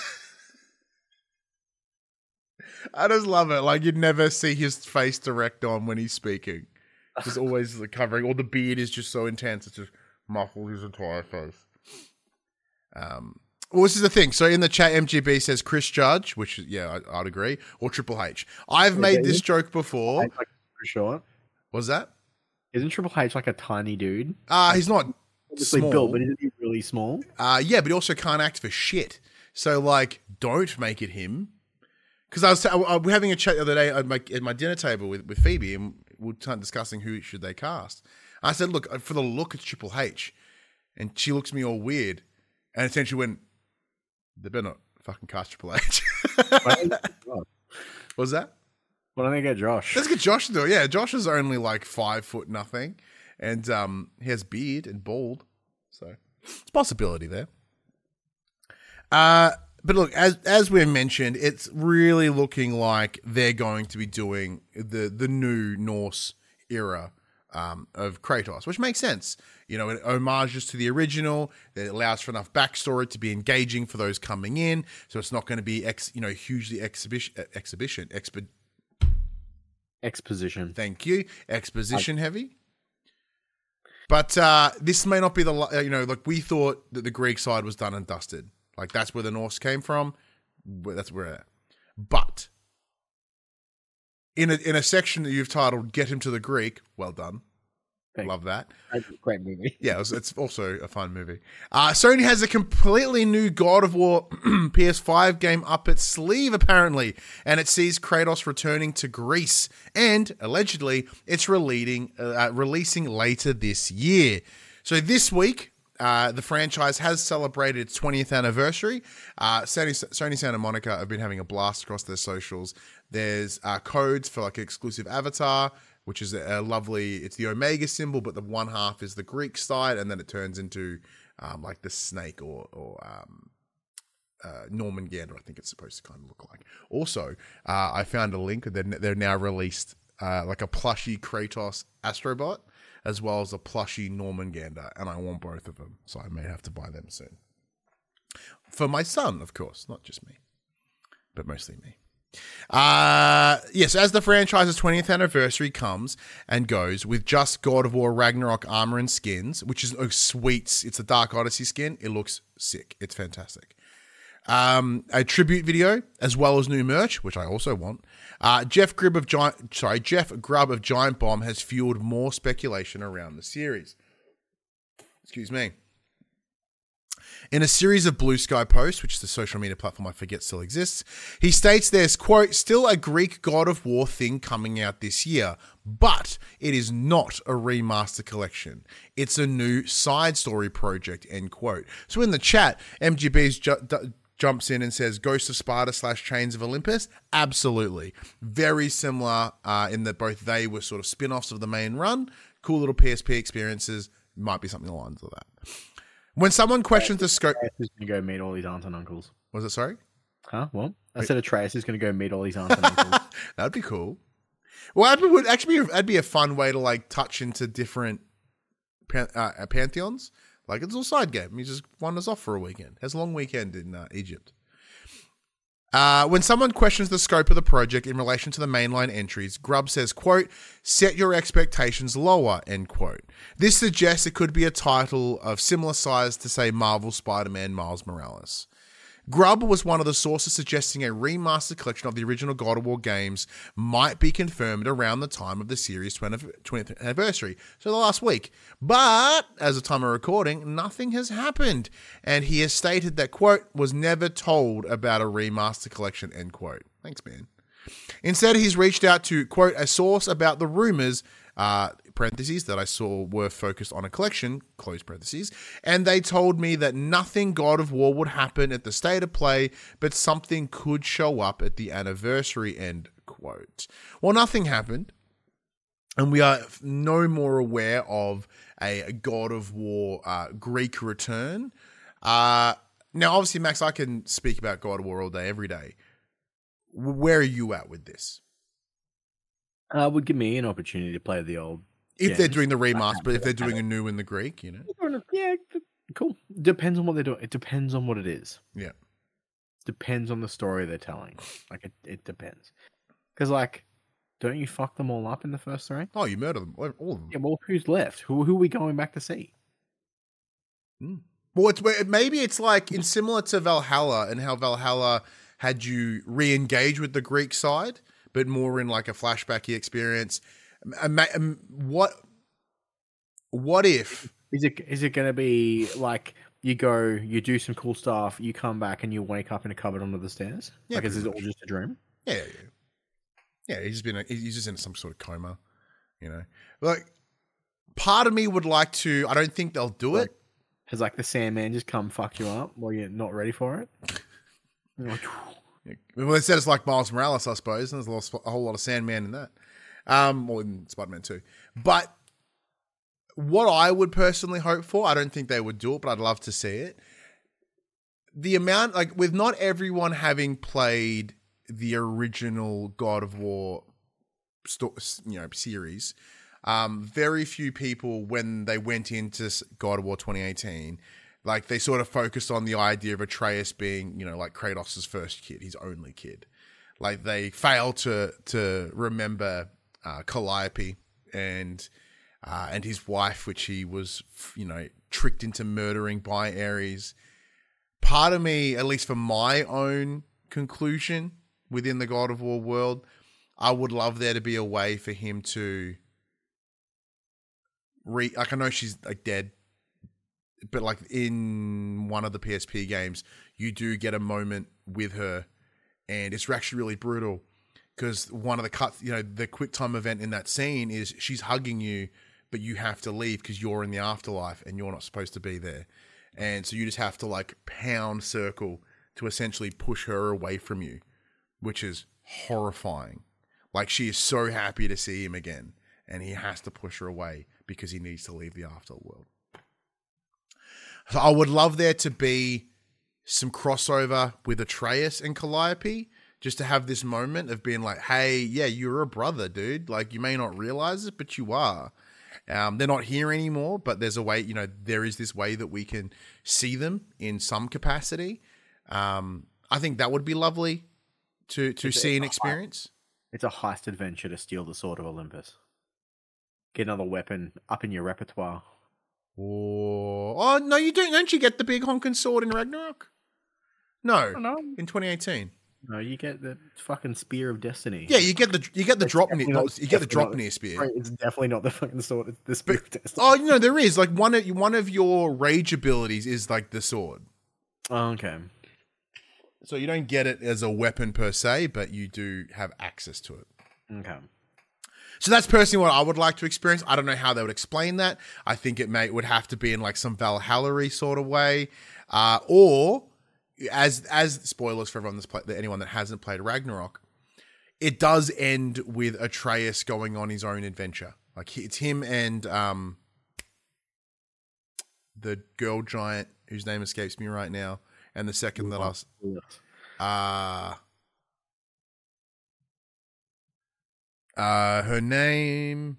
I just love it. Like, you'd never see his face direct on when he's speaking. Just always like, covering. Or the beard is just so intense. It's just muffled his entire face. Um, well, this is the thing. So in the chat, M G B says Chris Judge, which, yeah, I, I'd agree. Or Triple H. I've made this joke before. Like short. What's that? Isn't Triple H like a tiny dude? Uh, he's not Obviously small. built, but isn't he really small? Uh, yeah, but he also can't act for shit. So, like, don't make it him. Because I was t- I, we were having a chat the other day at my, at my dinner table with, with Phoebe, and we were discussing who should they cast. I said, look, for the look, it's Triple H. And she looks at me all weird. And essentially went, they better not fucking cast Triple H. What was that? Why don't they get Josh? Let's get Josh to do it. Yeah, Josh is only like five foot nothing. And um, he has beard and bald. So it's a possibility there. Uh, but look, as as we mentioned, it's really looking like they're going to be doing the, the new Norse era um, of Kratos, which makes sense. You know, it homages to the original. That allows for enough backstory to be engaging for those coming in. So it's not going to be, ex, you know, hugely exhibition, exhibition, expo- exposition. Thank you. Exposition I- heavy. But uh, this may not be the, you know, like we thought that the Greek side was done and dusted. Like that's where the Norse came from. That's where we're at. But in a, in a section that you've titled Get Him to the Greek, well done. Thanks. Love that. Great movie. Yeah, it was, it's also a fun movie. Uh, Sony has a completely new God of War P S five game up its sleeve, apparently, and it sees Kratos returning to Greece, and allegedly, it's releasing, uh, releasing later this year. So this week, uh, the franchise has celebrated its twentieth anniversary. Uh, Sony, Sony Santa Monica have been having a blast across their socials. There's uh, codes for like exclusive avatar, which is a, a lovely. It's the Omega symbol, but the one half is the Greek side, and then it turns into um, like the snake or or um, uh, Norman Gander. I think it's supposed to kind of look like. Also, uh, I found a link. They're they're now released uh, like a plushy Kratos Astrobot, as well as a plushy Norman Gander, and I want both of them, so I may have to buy them soon. For my son, of course, not just me, but mostly me. Uh, yes, as the franchise's twentieth anniversary comes and goes with just God of War Ragnarok armor and skins, which is oh, sweet. It's a Dark Odyssey skin. It looks sick. It's fantastic. Um, a tribute video as well as new merch, which I also want. Uh, Jeff Grubb of Giant, sorry, Jeff Grubb of Giant Bomb has fueled more speculation around the series. Excuse me. In a series of Blue Sky posts, which is the social media platform I forget still exists, he states there's, quote, still a Greek God of War thing coming out this year, but it is not a remaster collection. It's a new side story project, end quote. So in the chat, M G B's ju- d- jumps in and says Ghost of Sparta slash Chains of Olympus. Absolutely. Very similar uh, in that both they were sort of spin-offs of the main run. Cool little P S P experiences. Might be something along with that. When someone questions the scope... Atreus is going to go meet all his aunts and uncles. Was it, sorry? Huh? What? I said Atreus is going to go meet all his aunts and uncles. That'd be cool. Well, that would actually be, that'd be a fun way to like touch into different pan, uh, pantheons. Like it's a little side game. He just wanders off for a weekend. Has a long weekend in uh, Egypt. Uh, when someone questions the scope of the project in relation to the mainline entries, Grubb says, quote, set your expectations lower, end quote. This suggests it could be a title of similar size to, say, Marvel Spider-Man Miles Morales. Grubb was one of the sources suggesting a remastered collection of the original God of War games might be confirmed around the time of the series' twentieth anniversary, so the last week. But, as of time of recording, nothing has happened, and he has stated that, quote, was never told about a remaster collection, end quote. Thanks, man. Instead, he's reached out to, quote, a source about the rumors, uh, parentheses, that I saw were focused on a collection, close parentheses, and they told me that nothing God of War would happen at the state of play, but something could show up at the anniversary, end quote. Well, nothing happened, and we are no more aware of a God of War uh, Greek return. Uh, now, obviously, Max, I can speak about God of War all day, every day. Where are you at with this? Uh, would give me an opportunity to play the old. If games. they're doing the remaster, but if they're doing a new in the Greek, you know? Yeah, cool. Depends on what they're doing. It depends on what it is. Yeah. Depends on the story they're telling. Like, it, it depends. Because, like, don't you fuck them all up in the first three? Oh, you murder them. All of them. Yeah, well, who's left? Who, who are we going back to see? Hmm. Well, it's maybe it's like in similar to Valhalla and how Valhalla had you re-engage with the Greek side, but more in like a flashbacky experience. What what if is it is it going to be like you go, you do some cool stuff, you come back and you wake up in a cupboard under the stairs? Yeah, like is it much. all just a dream? Yeah, yeah, yeah. He's just been a, he's just in some sort of coma, you know. Like part of me would like to. I don't think they'll do like, it. Has like the Sandman just come fuck you up while you're not ready for it? You're like, yeah. Well, they said it's like Miles Morales, I suppose, and there's a, lot, a whole lot of Sandman in that. Um, or in Spider-Man two. But what I would personally hope for, I don't think they would do it, but I'd love to see it. The amount, like, with not everyone having played the original God of War, sto- you know, series, um, very few people, when they went into God of War twenty eighteen, like, they sort of focused on the idea of Atreus being, you know, like Kratos' first kid, his only kid. Like, they failed to to remember Uh, Calliope and uh, and his wife, which he was, you know, tricked into murdering by Ares. Part of me, at least for my own conclusion within the God of War world, I would love there to be a way for him to re. Like, I know she's like dead, but like in one of the P S P games, you do get a moment with her, and it's actually really brutal. Because one of the cuts, you know, the quick time event in that scene is she's hugging you, but you have to leave because you're in the afterlife and you're not supposed to be there. And so you just have to like pound circle to essentially push her away from you, which is horrifying. Like she is so happy to see him again. and he has to push her away because he needs to leave the afterworld. So I would love there to be some crossover with Atreus and Calliope, just to have this moment of being like, hey, yeah, you're a brother, dude. Like, you may not realize it, but you are. Um, they're not here anymore, but there's a way, you know, there is this way that we can see them in some capacity. Um, I think that would be lovely to to It's a- see and it's a experience. It's a heist adventure to steal the Sword of Olympus. Get another weapon up in your repertoire. Or, oh, no, you don't. Don't you get the big honking sword in Ragnarok? No, No, in twenty eighteen. no, you get the fucking Spear of Destiny. Yeah, you get the you get the It's drop definitely near, not- you get the definitely not- drop near spear. Right, it's definitely not the fucking sword. It's the Spear of Destiny. Oh, you know there is like one of one of your rage abilities is like the sword. Oh, okay. So you don't get it as a weapon per se, but you do have access to it. Okay. So that's personally what I would like to experience. I don't know how they would explain that. I think it may would have to be in like some Valhalla sort of way, uh, or as as spoilers for everyone that's played, anyone that hasn't played Ragnarok, it does end with Atreus going on his own adventure. Like it's him and um, the girl giant whose name escapes me right now, and the second that I was, uh, uh, her name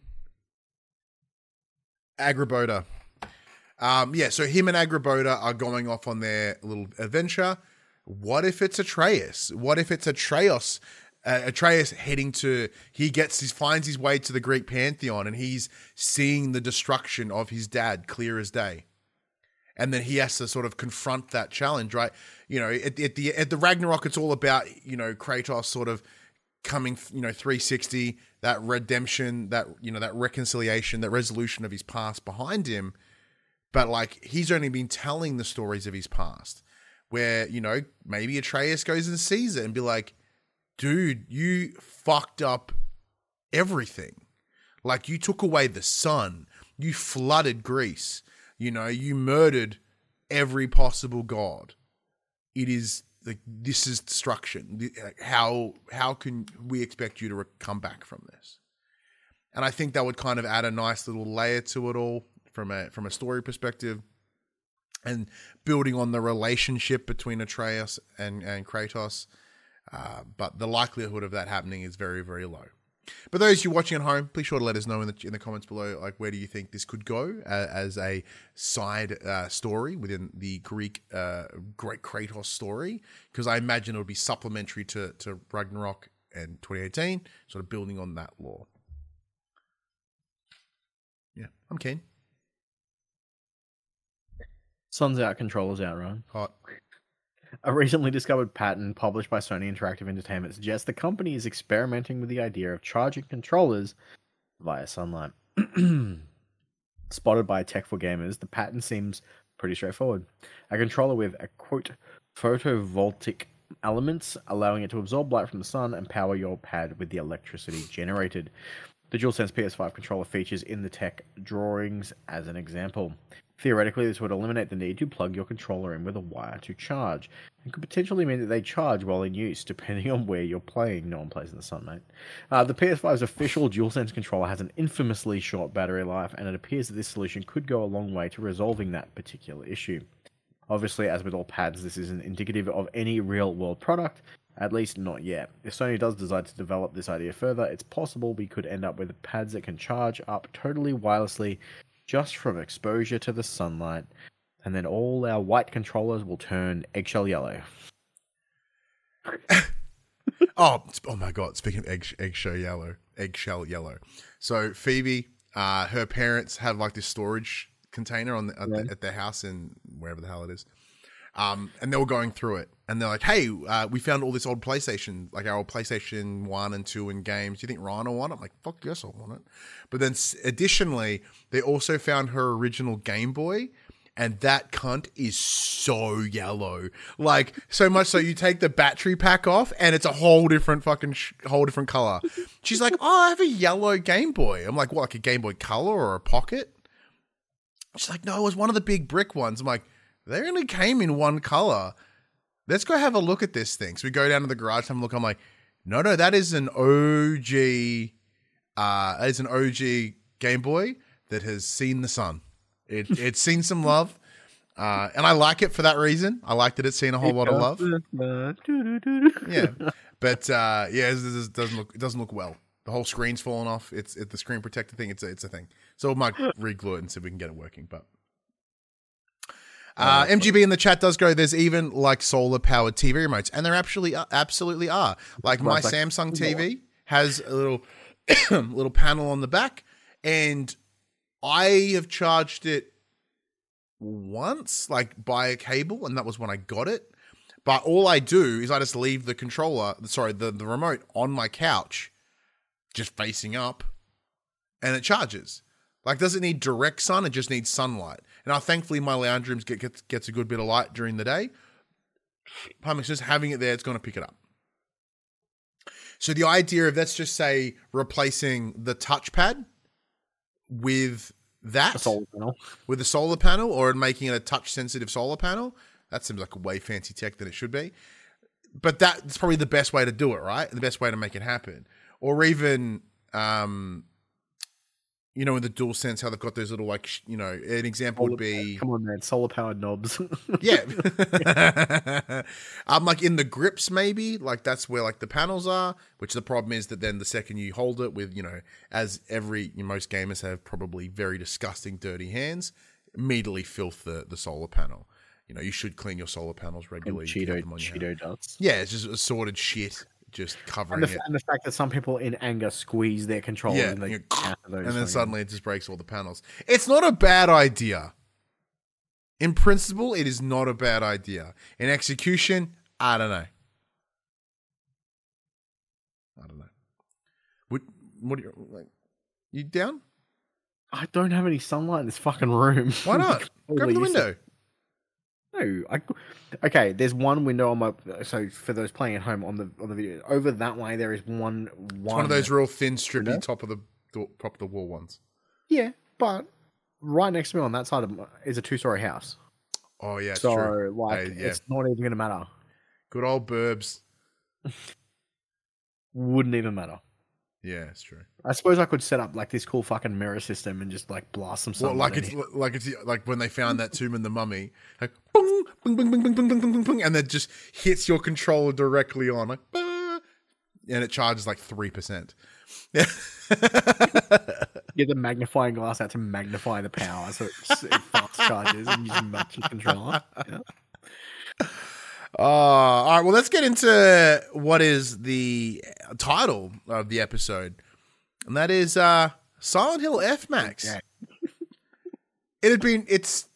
Agrabota. Um, yeah, so him and Agrabota are going off on their little adventure. What if it's Atreus? What if it's Atreus? Uh, Atreus heading to, he gets, he finds his way to the Greek pantheon, and he's seeing the destruction of his dad clear as day. And then he has to sort of confront that challenge, right? You know, at, at the at the Ragnarok, it's all about, you know, Kratos sort of coming, you know, three sixty, that redemption, that, you know, that reconciliation, that resolution of his past behind him. But like, he's only been telling the stories of his past, where, you know, maybe Atreus goes and sees it and be like, dude, you fucked up everything. Like, you took away the sun, you flooded Greece, you know, you murdered every possible god. It is like, this is destruction. How how can we expect you to re- come back from this? And I think that would kind of add a nice little layer to it all from a from a story perspective, and building on the relationship between Atreus and and Kratos. Uh, but the likelihood of that happening is very, very low. But those of you watching at home, please sure to let us know in the in the comments below, like, where do you think this could go uh, as a side uh, story within the Greek uh, Great Kratos story? Because I imagine it would be supplementary to to Ragnarok and twenty eighteen, sort of building on that lore. Yeah, I'm keen. Sun's out, controller's out, Ryan. Hot. A recently discovered patent published by Sony Interactive Entertainment suggests the company is experimenting with the idea of charging controllers via sunlight. Spotted by Tech for Gamers, the patent seems pretty straightforward. A controller with a, quote, photovoltaic elements, allowing it to absorb light from the sun and power your pad with the electricity generated. The DualSense P S five controller features in the tech drawings as an example. Theoretically, this would eliminate the need to plug your controller in with a wire to charge, and could potentially mean that they charge while in use, depending on where you're playing. No one plays in the sun, mate. Uh, the P S five's official DualSense controller has an infamously short battery life, and it appears that this solution could go a long way to resolving that particular issue. Obviously, as with all pads, this isn't indicative of any real-world product, at least not yet. If Sony does decide to develop this idea further, it's possible we could end up with pads that can charge up totally wirelessly just from exposure to the sunlight, and then all our white controllers will turn eggshell yellow. oh, oh my God! Speaking of egg, eggshell yellow, eggshell yellow. So Phoebe, uh, her parents have like this storage container on the, at, Yeah. the, at their house in wherever the hell it is. Um, and they were going through it, and they're like, "Hey, uh, we found all this old PlayStation, like our old PlayStation One and Two and games. Do you think Ryan will want it?" I'm like, "Fuck yes, I want it." But then, s- additionally, they also found her original Game Boy, and that cunt is so yellow, like so much so you take the battery pack off, and it's a whole different fucking sh- whole different color. She's like, "Oh, I have a yellow Game Boy." I'm like, "What, like a Game Boy Color or a Pocket?" She's like, "No, it was one of the big brick ones." I'm like, they only came in one color. Let's go have a look at this thing. So we go down to the garage, have a look. I'm like, no, no, that is an O G Uh, it is an O G Game Boy that has seen the sun. It it's seen some love, uh, and I like it for that reason. I like that it's seen a whole lot of love. Yeah, but uh, yeah, it, it doesn't look it doesn't look well. The whole screen's fallen off. It's it, the screen protector thing. It's a, it's a thing. So we might re-glue it and see if we can get it working. But uh, M G B in the chat does go. There's even like solar powered T V remotes, and there actually are, absolutely are. Like my Samsung T V has a little little panel on the back, and I have charged it once, like by a cable, and that was when I got it. But all I do is I just leave the controller, sorry, the, the remote on my couch, just facing up, and it charges. Like, does it need direct sun? It just needs sunlight. And now, thankfully, my lounge room get, gets, gets a good bit of light during the day. It's just having it there, it's going to pick it up. So the idea of, let's just say, replacing the touchpad with that, a solar panel. with a solar panel, or making it a touch-sensitive solar panel, that seems like a way fancy tech than it should be. But that's probably the best way to do it, right? The best way to make it happen. Or even, um, you know, in the DualSense, how they've got those little, like, you know, an example would be... Come on, man. Solar-powered knobs. Yeah. um, like in the grips, maybe. Like, that's where, like, the panels are. Which the problem is that then the second you hold it with, you know, as every... You know, most gamers have probably very disgusting, dirty hands, immediately filth the, the solar panel. You know, you should clean your solar panels regularly. And Cheeto, Cheeto dust. Yeah, it's just assorted shit. Just covering and the, it. And the fact that some people in anger squeeze their controller yeah, and, they you those and then suddenly it just breaks all the panels. It's not a bad idea. In principle, it is not a bad idea. In execution, I don't know. I don't know. Would what? Are you, like, you down? I don't have any sunlight in this fucking room. Why not? Grab the window. No, I, okay. There's one window on my. So for those playing at home on the on the video, over that way there is one. One, it's one of those real thin, strippy window? top of the top of the wall ones. Yeah, but right next to me on that side of my, is a two story house. Oh yeah, it's so true. like Hey, yeah. it's not even gonna matter. Good old burbs. Wouldn't even matter. Yeah, it's true. I suppose I could set up like this cool fucking mirror system and just like blast some Well, sunlight. like it's in it. like it's like when they found that tomb in the Mummy, like boom, boom, boom, boom, boom, boom, boom, boom, boom, boom, and that just hits your controller directly on, like, bah, and it charges like three percent. Yeah, Get the magnifying glass out to magnify the power, so it, it fast charges and you can match your controller. Yeah. Uh, all right, well, let's get into what is the title of the episode, and that is uh, Silent Hill F Max. Yeah. It had been, it's,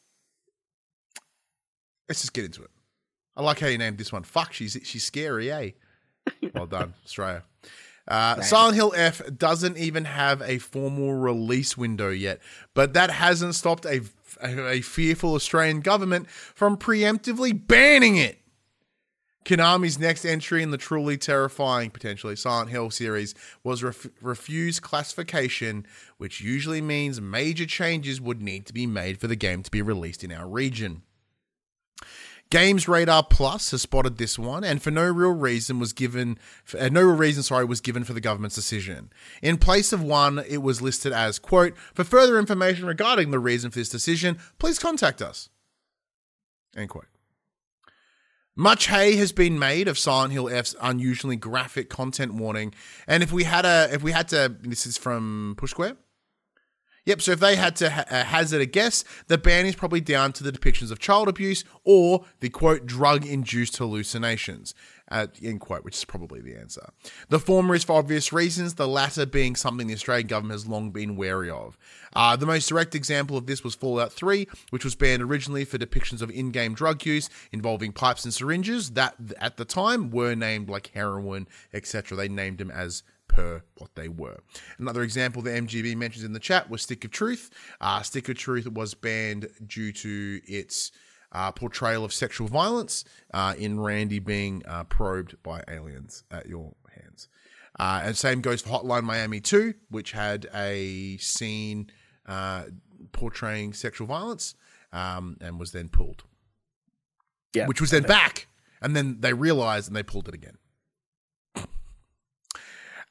let's just get into it. I like how you named this one. Fuck, she's she's scary, eh? Well done, Australia. Uh, Right. Silent Hill F doesn't even have a formal release window yet, but that hasn't stopped a, a, a fearful Australian government from preemptively banning it. Konami's next entry in the truly terrifying, potentially, Silent Hill series was ref- refused classification, which usually means major changes would need to be made for the game to be released in our region. Games Radar Plus has spotted this one, and for no real reason was given, uh, no real reason, sorry, was given for the government's decision. In place of one, it was listed as, quote, "For further information regarding the reason for this decision, please contact us." End quote. Much hay has been made of Silent Hill F's unusually graphic content warning, and if we had a, if we had to, this is from Push Square. Yep, so if they had to ha- uh, hazard a guess, the ban is probably down to the depictions of child abuse or the, quote, drug-induced hallucinations, uh, end quote, which is probably the answer. The former is for obvious reasons, the latter being something the Australian government has long been wary of. Uh, the most direct example of this was Fallout three, which was banned originally for depictions of in-game drug use involving pipes and syringes that, at the time, were named like heroin, et cetera. They named them as per what they were. Another example that M G B mentions in the chat was Stick of Truth. Uh, Stick of Truth was banned due to its uh, portrayal of sexual violence uh, in Randy being uh, probed by aliens at your hands. Uh, and same goes for Hotline Miami two, which had a scene uh, portraying sexual violence um, and was then pulled. Yeah, which was then back, and then they realized and they pulled it again.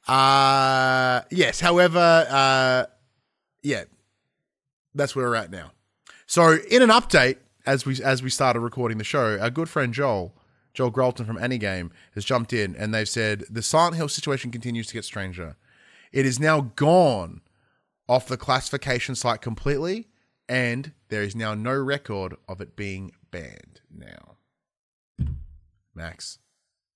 Uh yes. However, uh, yeah, that's where we're at now. So, in an update, as we as we started recording the show, our good friend Joel, Joel Grolton from Anigame, has jumped in and they've said the Silent Hill situation continues to get stranger. It is now gone off the classification site completely, and there is now no record of it being banned now. Max.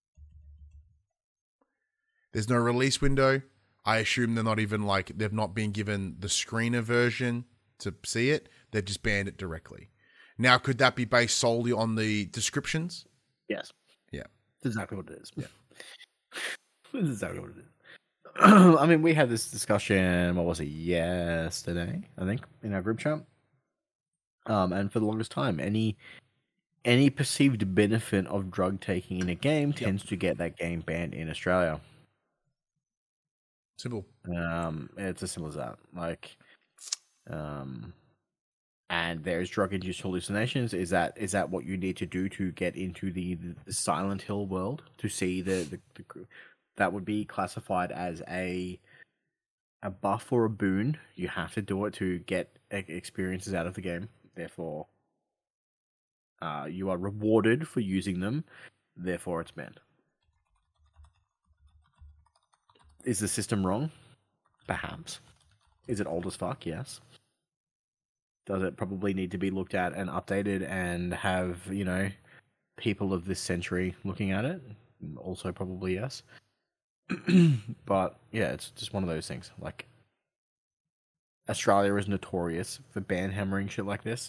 There's no release window. I assume they're not even like, they've not been given the screener version to see it. They've just banned it directly. Now, could that be based solely on the descriptions? Yes. Yeah. That's exactly what it is. Yeah. That's exactly what it is. I mean, we had this discussion, what was it, yesterday, I think, in our group chat. Um, and for the longest time, any any perceived benefit of drug taking in a game yep. tends to get that game banned in Australia. Simple. Um, it's as simple as that. Like, um, and there's drug-induced hallucinations. Is that is that what you need to do to get into the, the Silent Hill world to see the, the, the that would be classified as a a buff or a boon? You have to do it to get experiences out of the game. Therefore, uh, you are rewarded for using them. Therefore, it's banned. Is the system wrong? Perhaps. Is it old as fuck? Yes. Does it probably need to be looked at and updated and have, you know, people of this century looking at it? Also probably yes. But, yeah, it's just one of those things. Like, Australia is notorious for ban hammering shit like this.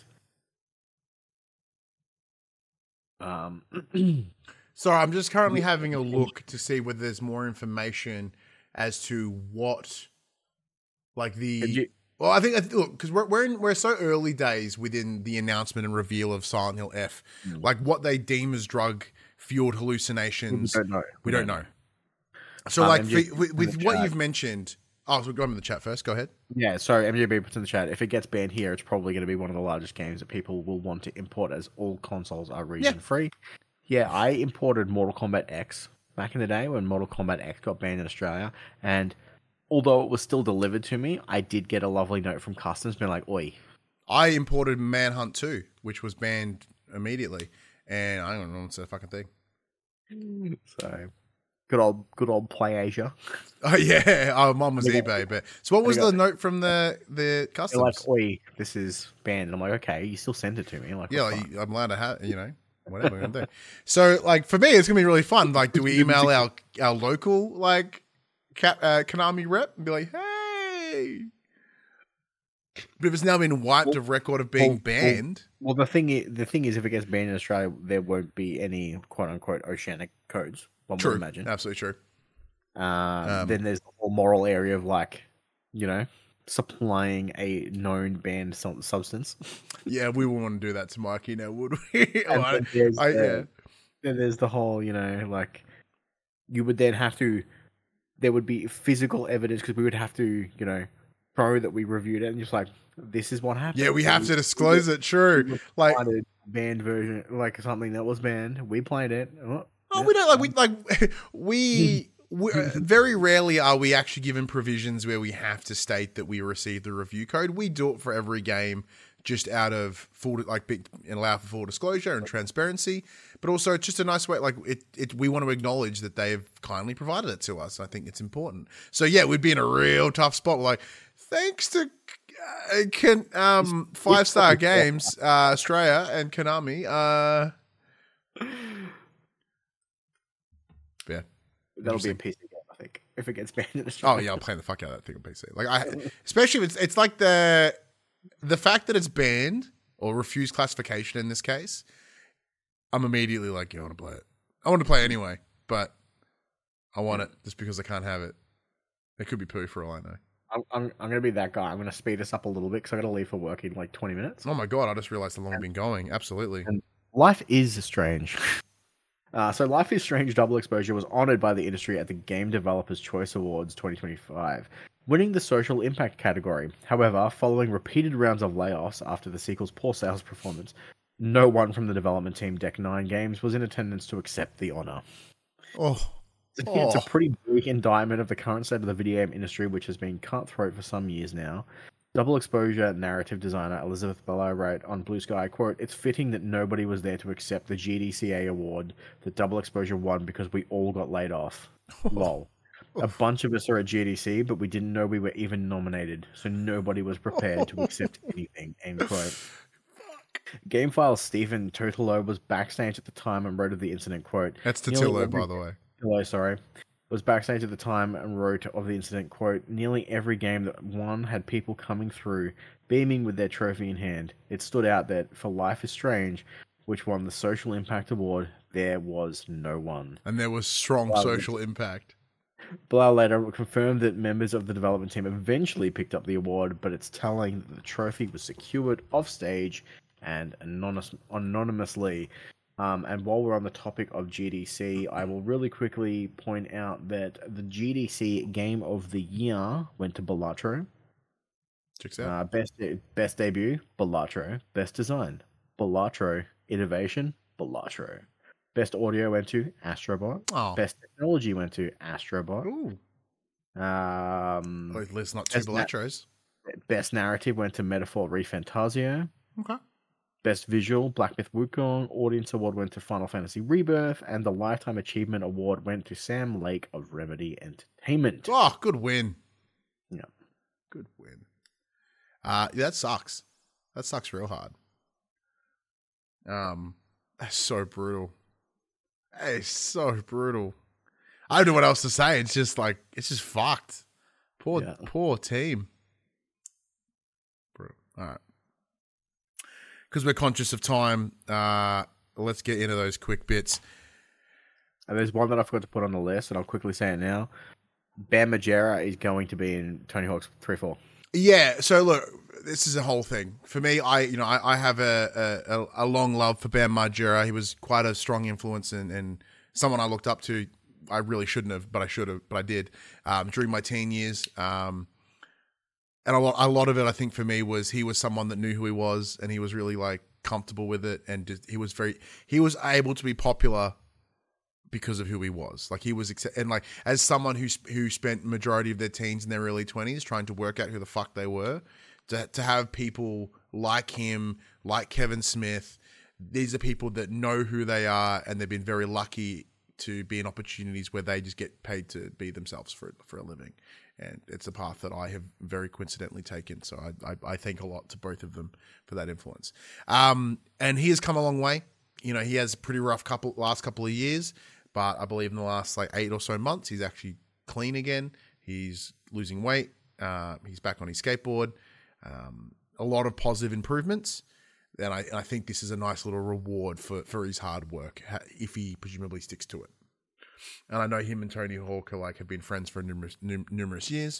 Um... So I'm just currently having a look to see whether there's more information as to what, like the, you, well, I think, look, because we're we're in, we're so early days within the announcement and reveal of Silent Hill F, mm. like what they deem as drug fueled hallucinations. We don't know. We, we don't know. know. So, um, like, for, with, with what chat. you've mentioned, oh, so go on in the chat first. Go ahead. Yeah, sorry, M J B puts in the chat. If it gets banned here, it's probably going to be one of the largest games that people will want to import, as all consoles are region yeah. free. Yeah, I imported Mortal Kombat X back in the day when Mortal Kombat X got banned in Australia, and although it was still delivered to me, I did get a lovely note from customs being like, oi. I imported Manhunt two, which was banned immediately, and I don't know what's the fucking thing. So, good old good old Play Asia. Oh, yeah. Oh, mine was eBay. But So what was the note from the, the customs? They're like, oi, this is banned. And I'm like, okay, you still sent it to me. I'm like, yeah, like, I'm allowed to have, you know. Whatever we're gonna do. So, like, for me, it's gonna be really fun. Like, do we email our our local like Cat, uh, Konami rep and be like, "Hey," but if it's now been wiped well, of record of being well, banned, well, well, the thing is, the thing is, if it gets banned in Australia, there won't be any quote unquote oceanic codes. One true, would imagine. Absolutely true. Um, um, then there's the whole moral area of like, you know, supplying a known banned substance. Yeah, we wouldn't want to do that to Mikey now, would we? oh, I, then, I, the, yeah. then there's the whole, you know, like, you would then have to, there would be physical evidence because we would have to, you know, show that we reviewed it and just like, this is what happened. Yeah, we have to disclose it, true. Like, banned version, like something that was banned. We played it. Oh, oh yeah. we don't, like, we, like, we... We're, very rarely are we actually given provisions where we have to state that we received the review code. We do it for every game just out of full, like, and allow for full disclosure and transparency, but also it's just a nice way, like, it, it, we want to acknowledge that they have kindly provided it to us. I think it's important. So, yeah, we'd be in a real tough spot. Like, thanks to uh, can, um, Five Star Games, uh, Australia, and Konami. Uh, yeah. That'll be a P C game, I think, if it gets banned in Australia. Oh yeah, I'm playing the fuck out of that thing on P C. Like, I, especially if it's it's like the the fact that it's banned or refused classification in this case. I'm immediately like, yeah, I want to play it. I want to play it anyway, but I want it just because I can't have it. It could be poo for all I know. I'm I'm, I'm gonna be that guy. I'm gonna speed us up a little bit because I gotta leave for work in like twenty minutes. Oh my god, I just realized how long I've been going. Absolutely. And life is strange. Uh, so Life is Strange Double Exposure was honored by the industry at the Game Developers Choice Awards twenty twenty-five, winning the social impact category. However, following repeated rounds of layoffs after the sequel's poor sales performance, no one from the development team Deck nine Games was in attendance to accept the honor. Oh, It's a Oh. pretty bleak indictment of the current state of the video game industry, which has been cutthroat for some years now. Double Exposure narrative designer Elizabeth Bello wrote on Blue Sky, quote, "It's fitting that nobody was there to accept the G D C A award that Double Exposure won because we all got laid off. Lol. A bunch of us are at G D C, but we didn't know we were even nominated, so nobody was prepared to accept anything," end quote. Gamefile Stephen Totolo was backstage at the time and wrote of the incident, quote, That's "Nearly Totillo, every- by the way. Hello, sorry. Was backstage at the time and wrote of the incident, quote, "Nearly every game that won had people coming through, beaming with their trophy in hand. It stood out that for Life is Strange, which won the Social Impact Award, there was no one." And there was strong Wow. social impact. Blau later confirmed that members of the development team eventually picked up the award, but it's telling that the trophy was secured off stage and anonymous, anonymously. Um, and while we're on the topic of G D C, I will really quickly point out that the G D C Game of the Year went to Balatro. Checks out. Uh, best best debut, Balatro. Best design, Balatro. Innovation, Balatro. Best audio went to Astrobot. Oh. Best technology went to Astrobot. Ooh. Um, At least not two Best na- Balatros. Best narrative went to Metaphor ReFantazio. Okay. Best visual, Black Myth Wukong. Audience award went to Final Fantasy Rebirth, and the Lifetime Achievement Award went to Sam Lake of Remedy Entertainment. Oh, good win. Yeah. Good win. Uh, yeah, that sucks. That sucks real hard. Um, that's so brutal. That is so brutal. I don't know what else to say. It's just like it's just fucked. Poor, Yeah. poor team. Brutal. All right. Because we're conscious of time, uh, let's get into those quick bits. And there's one that I forgot to put on the list, and I'll quickly say it now. Bam Margera is going to be in Tony Hawk's three four. Yeah, so look, this is a whole thing. For me, I you know, I, I have a, a, a long love for Bam Margera. He was quite a strong influence and, and someone I looked up to. I really shouldn't have, but I should have, but I did um, during my teen years. Um, and a lot, a lot of it, I think, for me was he was someone that knew who he was, and he was really like comfortable with it, and just, he was very, he was able to be popular because of who he was. Like he was, and like as someone who who spent majority of their teens in their early twenties trying to work out who the fuck they were, to to have people like him, like Kevin Smith, these are people that know who they are, and they've been very lucky to be in opportunities where they just get paid to be themselves for for a living. And it's a path that I have very coincidentally taken. So I, I, I thank a lot to both of them for that influence. Um, and he has come a long way. You know, he has a pretty rough couple last couple of years, but I believe in the last like eight or so months, he's actually clean again. He's losing weight. Uh, he's back on his skateboard. Um, a lot of positive improvements. And I, and I think this is a nice little reward for, for his hard work, if he presumably sticks to it. And I know him and Tony Hawk are like have been friends for numerous num- numerous years.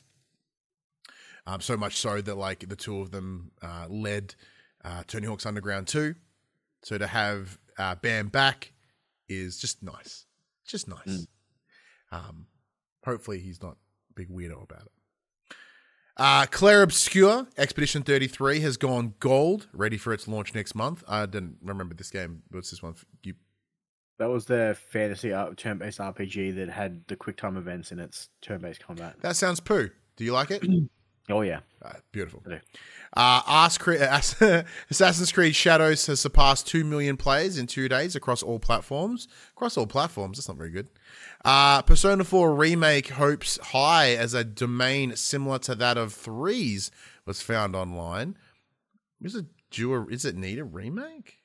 Um, so much so that like the two of them uh, led uh, Tony Hawk's Underground two. So to have uh, Bam back is just nice, just nice. Mm. Um, hopefully he's not a big weirdo about it. Uh, Claire Obscure Expedition thirty-three has gone gold, ready for its launch next month. I didn't remember this game. What's this one? You That was the fantasy turn-based R P G that had the quick-time events in its turn-based combat. That sounds poo. Do you like it? Oh, yeah. Uh, beautiful. Uh, Assassin's Creed Shadows has surpassed two million players in two days across all platforms. Across all platforms, that's not very good. Uh, Persona four Remake hopes high as a domain similar to that of three's was found online. Is it due a, is it need a remake?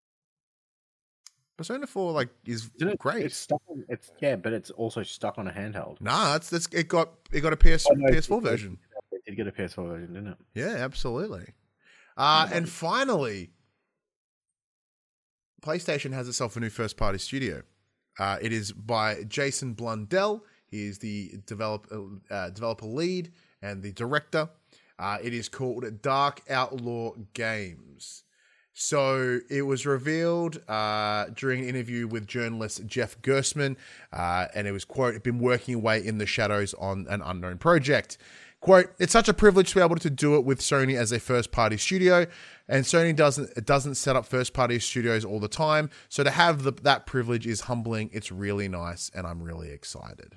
Persona four like is it, great. It's stuck on, it's yeah, but it's also stuck on a handheld. Nah, that's that's it got it got a P S, oh, no, P S four version. It did get a P S four version, didn't it? Yeah, absolutely. Uh, and finally, PlayStation has itself a new first-party studio. Uh, it is by Jason Blundell. He is the developer, uh, developer lead and the director. Uh, it is called Dark Outlaw Games. So it was revealed uh, during an interview with journalist Jeff Gersman, uh, and it was, quote, been working away in the shadows on an unknown project. Quote, it's such a privilege to be able to do it with Sony as a first-party studio, and Sony doesn't it doesn't set up first-party studios all the time, so to have the, that privilege is humbling. It's really nice, and I'm really excited.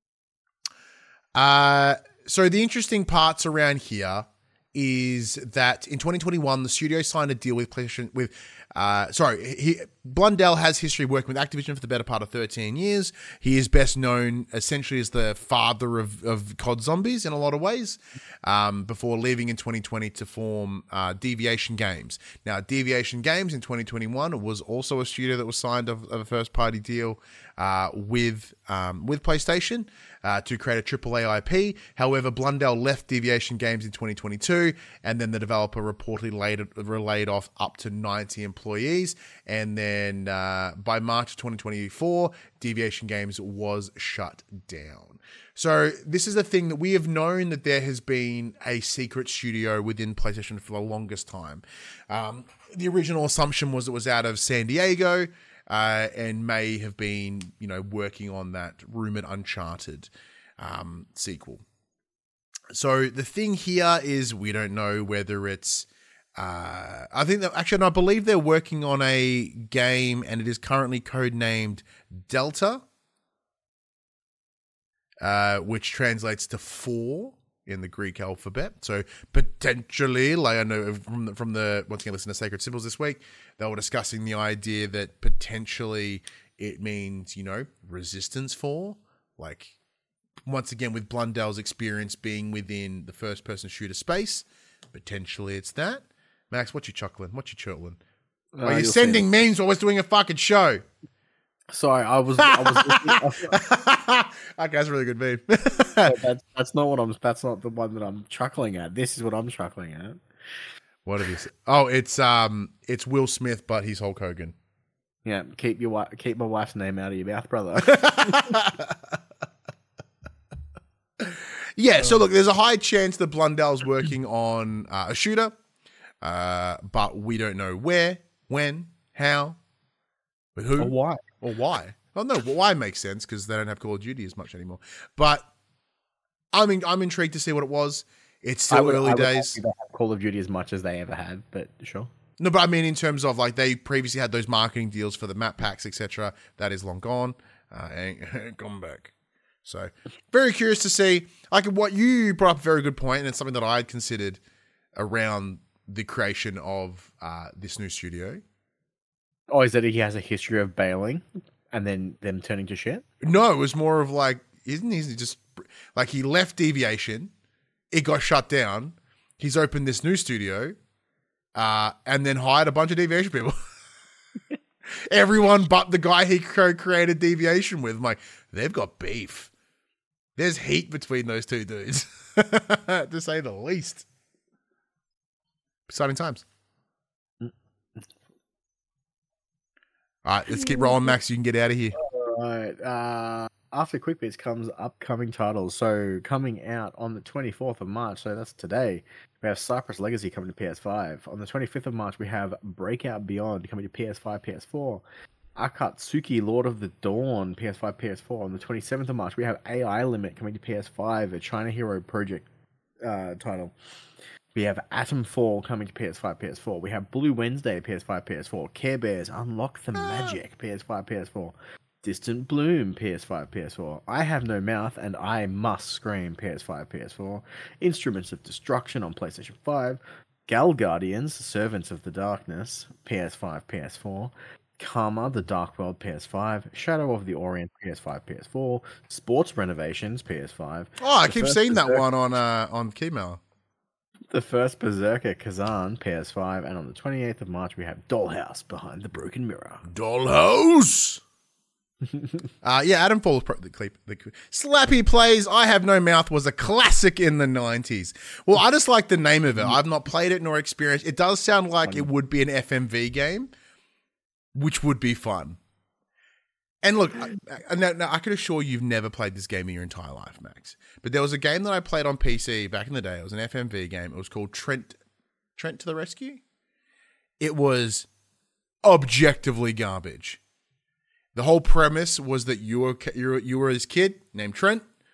Uh, so the interesting parts around here is that in twenty twenty-one, the studio signed a deal with PlayStation with Uh, sorry, he, Blundell has history working with Activision for the better part of thirteen years. He is best known essentially as the father of, of C O D Zombies in a lot of ways, um, before leaving in twenty twenty to form uh, Deviation Games. Now, Deviation Games in twenty twenty-one was also a studio that was signed of, of a first-party deal uh, with um, with PlayStation uh, to create a triple A I P. However, Blundell left Deviation Games in twenty twenty-two, and then the developer reportedly laid, laid off up to ninety employees. employees and then uh, by March twenty twenty-four, Deviation Games was shut down. So this is a thing that we have known that there has been a secret studio within PlayStation for the longest time. Um, the original assumption was it was out of San Diego uh, and may have been, you know, working on that rumored Uncharted um, sequel. So the thing here is we don't know whether it's Uh, I think that actually, and I believe they're working on a game, and it is currently codenamed Delta, uh, which translates to four in the Greek alphabet. So potentially, like I know from the, from the once again, listen to Sacred Symbols this week, they were discussing the idea that potentially it means, you know, Resistance Four, like once again with Blundell's experience being within the first-person shooter space, potentially it's that. Max, what you chuckling? What you chortling? Uh, Are you sending memes while we're doing a fucking show? Sorry, I was. I was okay, that's a really good meme. that's, that's not what I'm. That's not the one that I'm chuckling at. This is what I'm chuckling at. What have you said? Oh, it's um, it's Will Smith, but he's Hulk Hogan. Yeah, keep your wife, keep my wife's name out of your mouth, brother. Yeah. So look, there's a high chance that Blundell's working on uh, a shooter. Uh, but we don't know where, when, how, with who, or why, or why. Well, no, why makes sense because they don't have Call of Duty as much anymore. But I mean, I'm intrigued to see what it was. It's still would, early I would days. They have Call of Duty as much as they ever had, but sure. No, but I mean, in terms of like they previously had those marketing deals for the map packs, et cetera. That is long gone, uh, ain't gone back. So very curious to see. Like what you brought up, a very good point, and it's something that I had considered around the creation of uh, this new studio. Oh, is that he has a history of bailing and then them turning to shit? No, it was more of like, isn't he just like he left Deviation, it got shut down, he's opened this new studio, uh, and then hired a bunch of Deviation people. Everyone but the guy he co-created Deviation with. I'm like, they've got beef. There's heat between those two dudes, to say the least. Exciting times. All right, let's keep rolling, Max. You can get out of here. All right. Uh, after Quick Bits comes upcoming titles. So coming out on the twenty-fourth of March, so that's today, we have Cypress Legacy coming to P S five. On the twenty-fifth of March, we have Breakout Beyond coming to P S five, P S four. Akatsuki, Lord of the Dawn, P S five, P S four. On the twenty-seventh of March, we have A I Limit coming to P S five, a China Hero Project uh, title. We have Atom Fall coming to P S five, P S four. We have Blue Wednesday, P S five, P S four. Care Bears, Unlock the Magic, P S five, P S four. Distant Bloom, P S five, P S four. I Have No Mouth and I Must Scream, P S five, P S four. Instruments of Destruction on PlayStation five. Gal Guardians, Servants of the Darkness, P S five, P S four. Karma, The Dark World, P S five. Shadow of the Orient, P S five, P S four. Sports Renovations, P S five. Oh, I keep seeing that one on uh, on Keymailer. The first Berserker Kazan, P S five, and on the twenty-eighth of March, we have Dollhouse Behind the Broken Mirror. Dollhouse! uh, yeah, Adam Falls. Pro- the clip, the, Slappy Plays I Have No Mouth was a classic in the nineties. Well, I just like the name of it. I've not played it nor experienced. It does sound like it would be an F M V game, which would be fun. And look, I, I, now, now I can assure you you've never played this game in your entire life, Max. But there was a game that I played on P C back in the day. It was an F M V game. It was called Trent Trent to the Rescue. It was objectively garbage. The whole premise was that you were you were, you were this kid named Trent.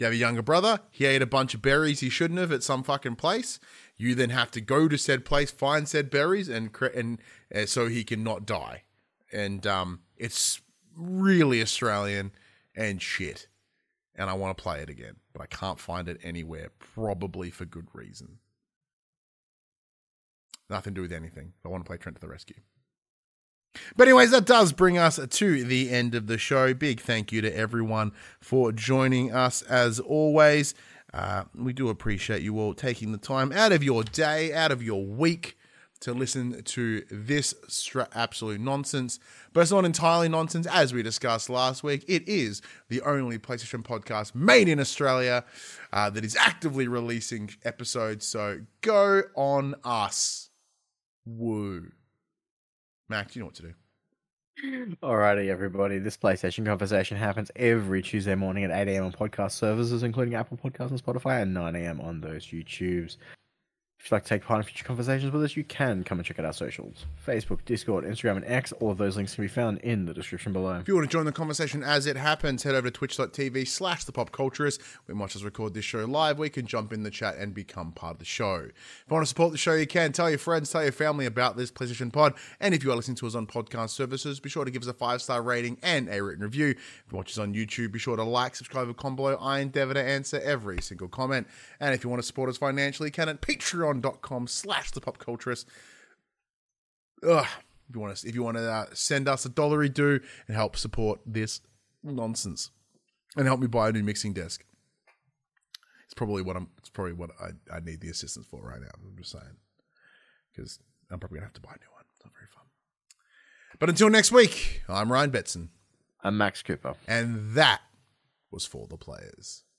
You have a younger brother. He ate a bunch of berries he shouldn't have at some fucking place. You then have to go to said place, find said berries, and and uh, so he can not die. And um, it's really Australian and shit. And I want to play it again, but I can't find it anywhere, probably for good reason. Nothing to do with anything. I want to play Trent to the Rescue. But anyways, that does bring us to the end of the show. Big thank you to everyone for joining us as always. Uh, we do appreciate you all taking the time out of your day, out of your week, to listen to this stra- absolute nonsense. But it's not entirely nonsense, as we discussed last week. It is the only PlayStation podcast made in Australia uh, that is actively releasing episodes. So go on us. Woo. Mac, do you know what to do? Alrighty, everybody. This PlayStation conversation happens every Tuesday morning at eight a.m. on podcast services, including Apple Podcasts and Spotify, and nine a.m. on those YouTubes. If you'd like to take part in future conversations with us, you can come and check out our socials. Facebook, Discord, Instagram, and X. All of those links can be found in the description below. If you want to join the conversation as it happens, head over to twitch.tv slash the Pop Culturist. We might just record this show live. We can jump in the chat and become part of the show. If you want to support the show, you can. Tell your friends, tell your family about this PlayStation Pod. And if you are listening to us on podcast services, be sure to give us a five-star rating and a written review. If you watch us on YouTube, be sure to like, subscribe, and comment below. I endeavor to answer every single comment. And if you want to support us financially, you can at patreon.com slash the Pop Culturist. Ugh. If you want to, if you want to uh, send us a dollary do and help support this nonsense, and help me buy a new mixing desk, it's probably what I'm. It's probably what I, I need the assistance for right now. I'm just saying, because I'm probably gonna have to buy a new one. It's not very fun. But until next week, I'm Ryan Betson. I'm Max Cooper, and that was For the Players.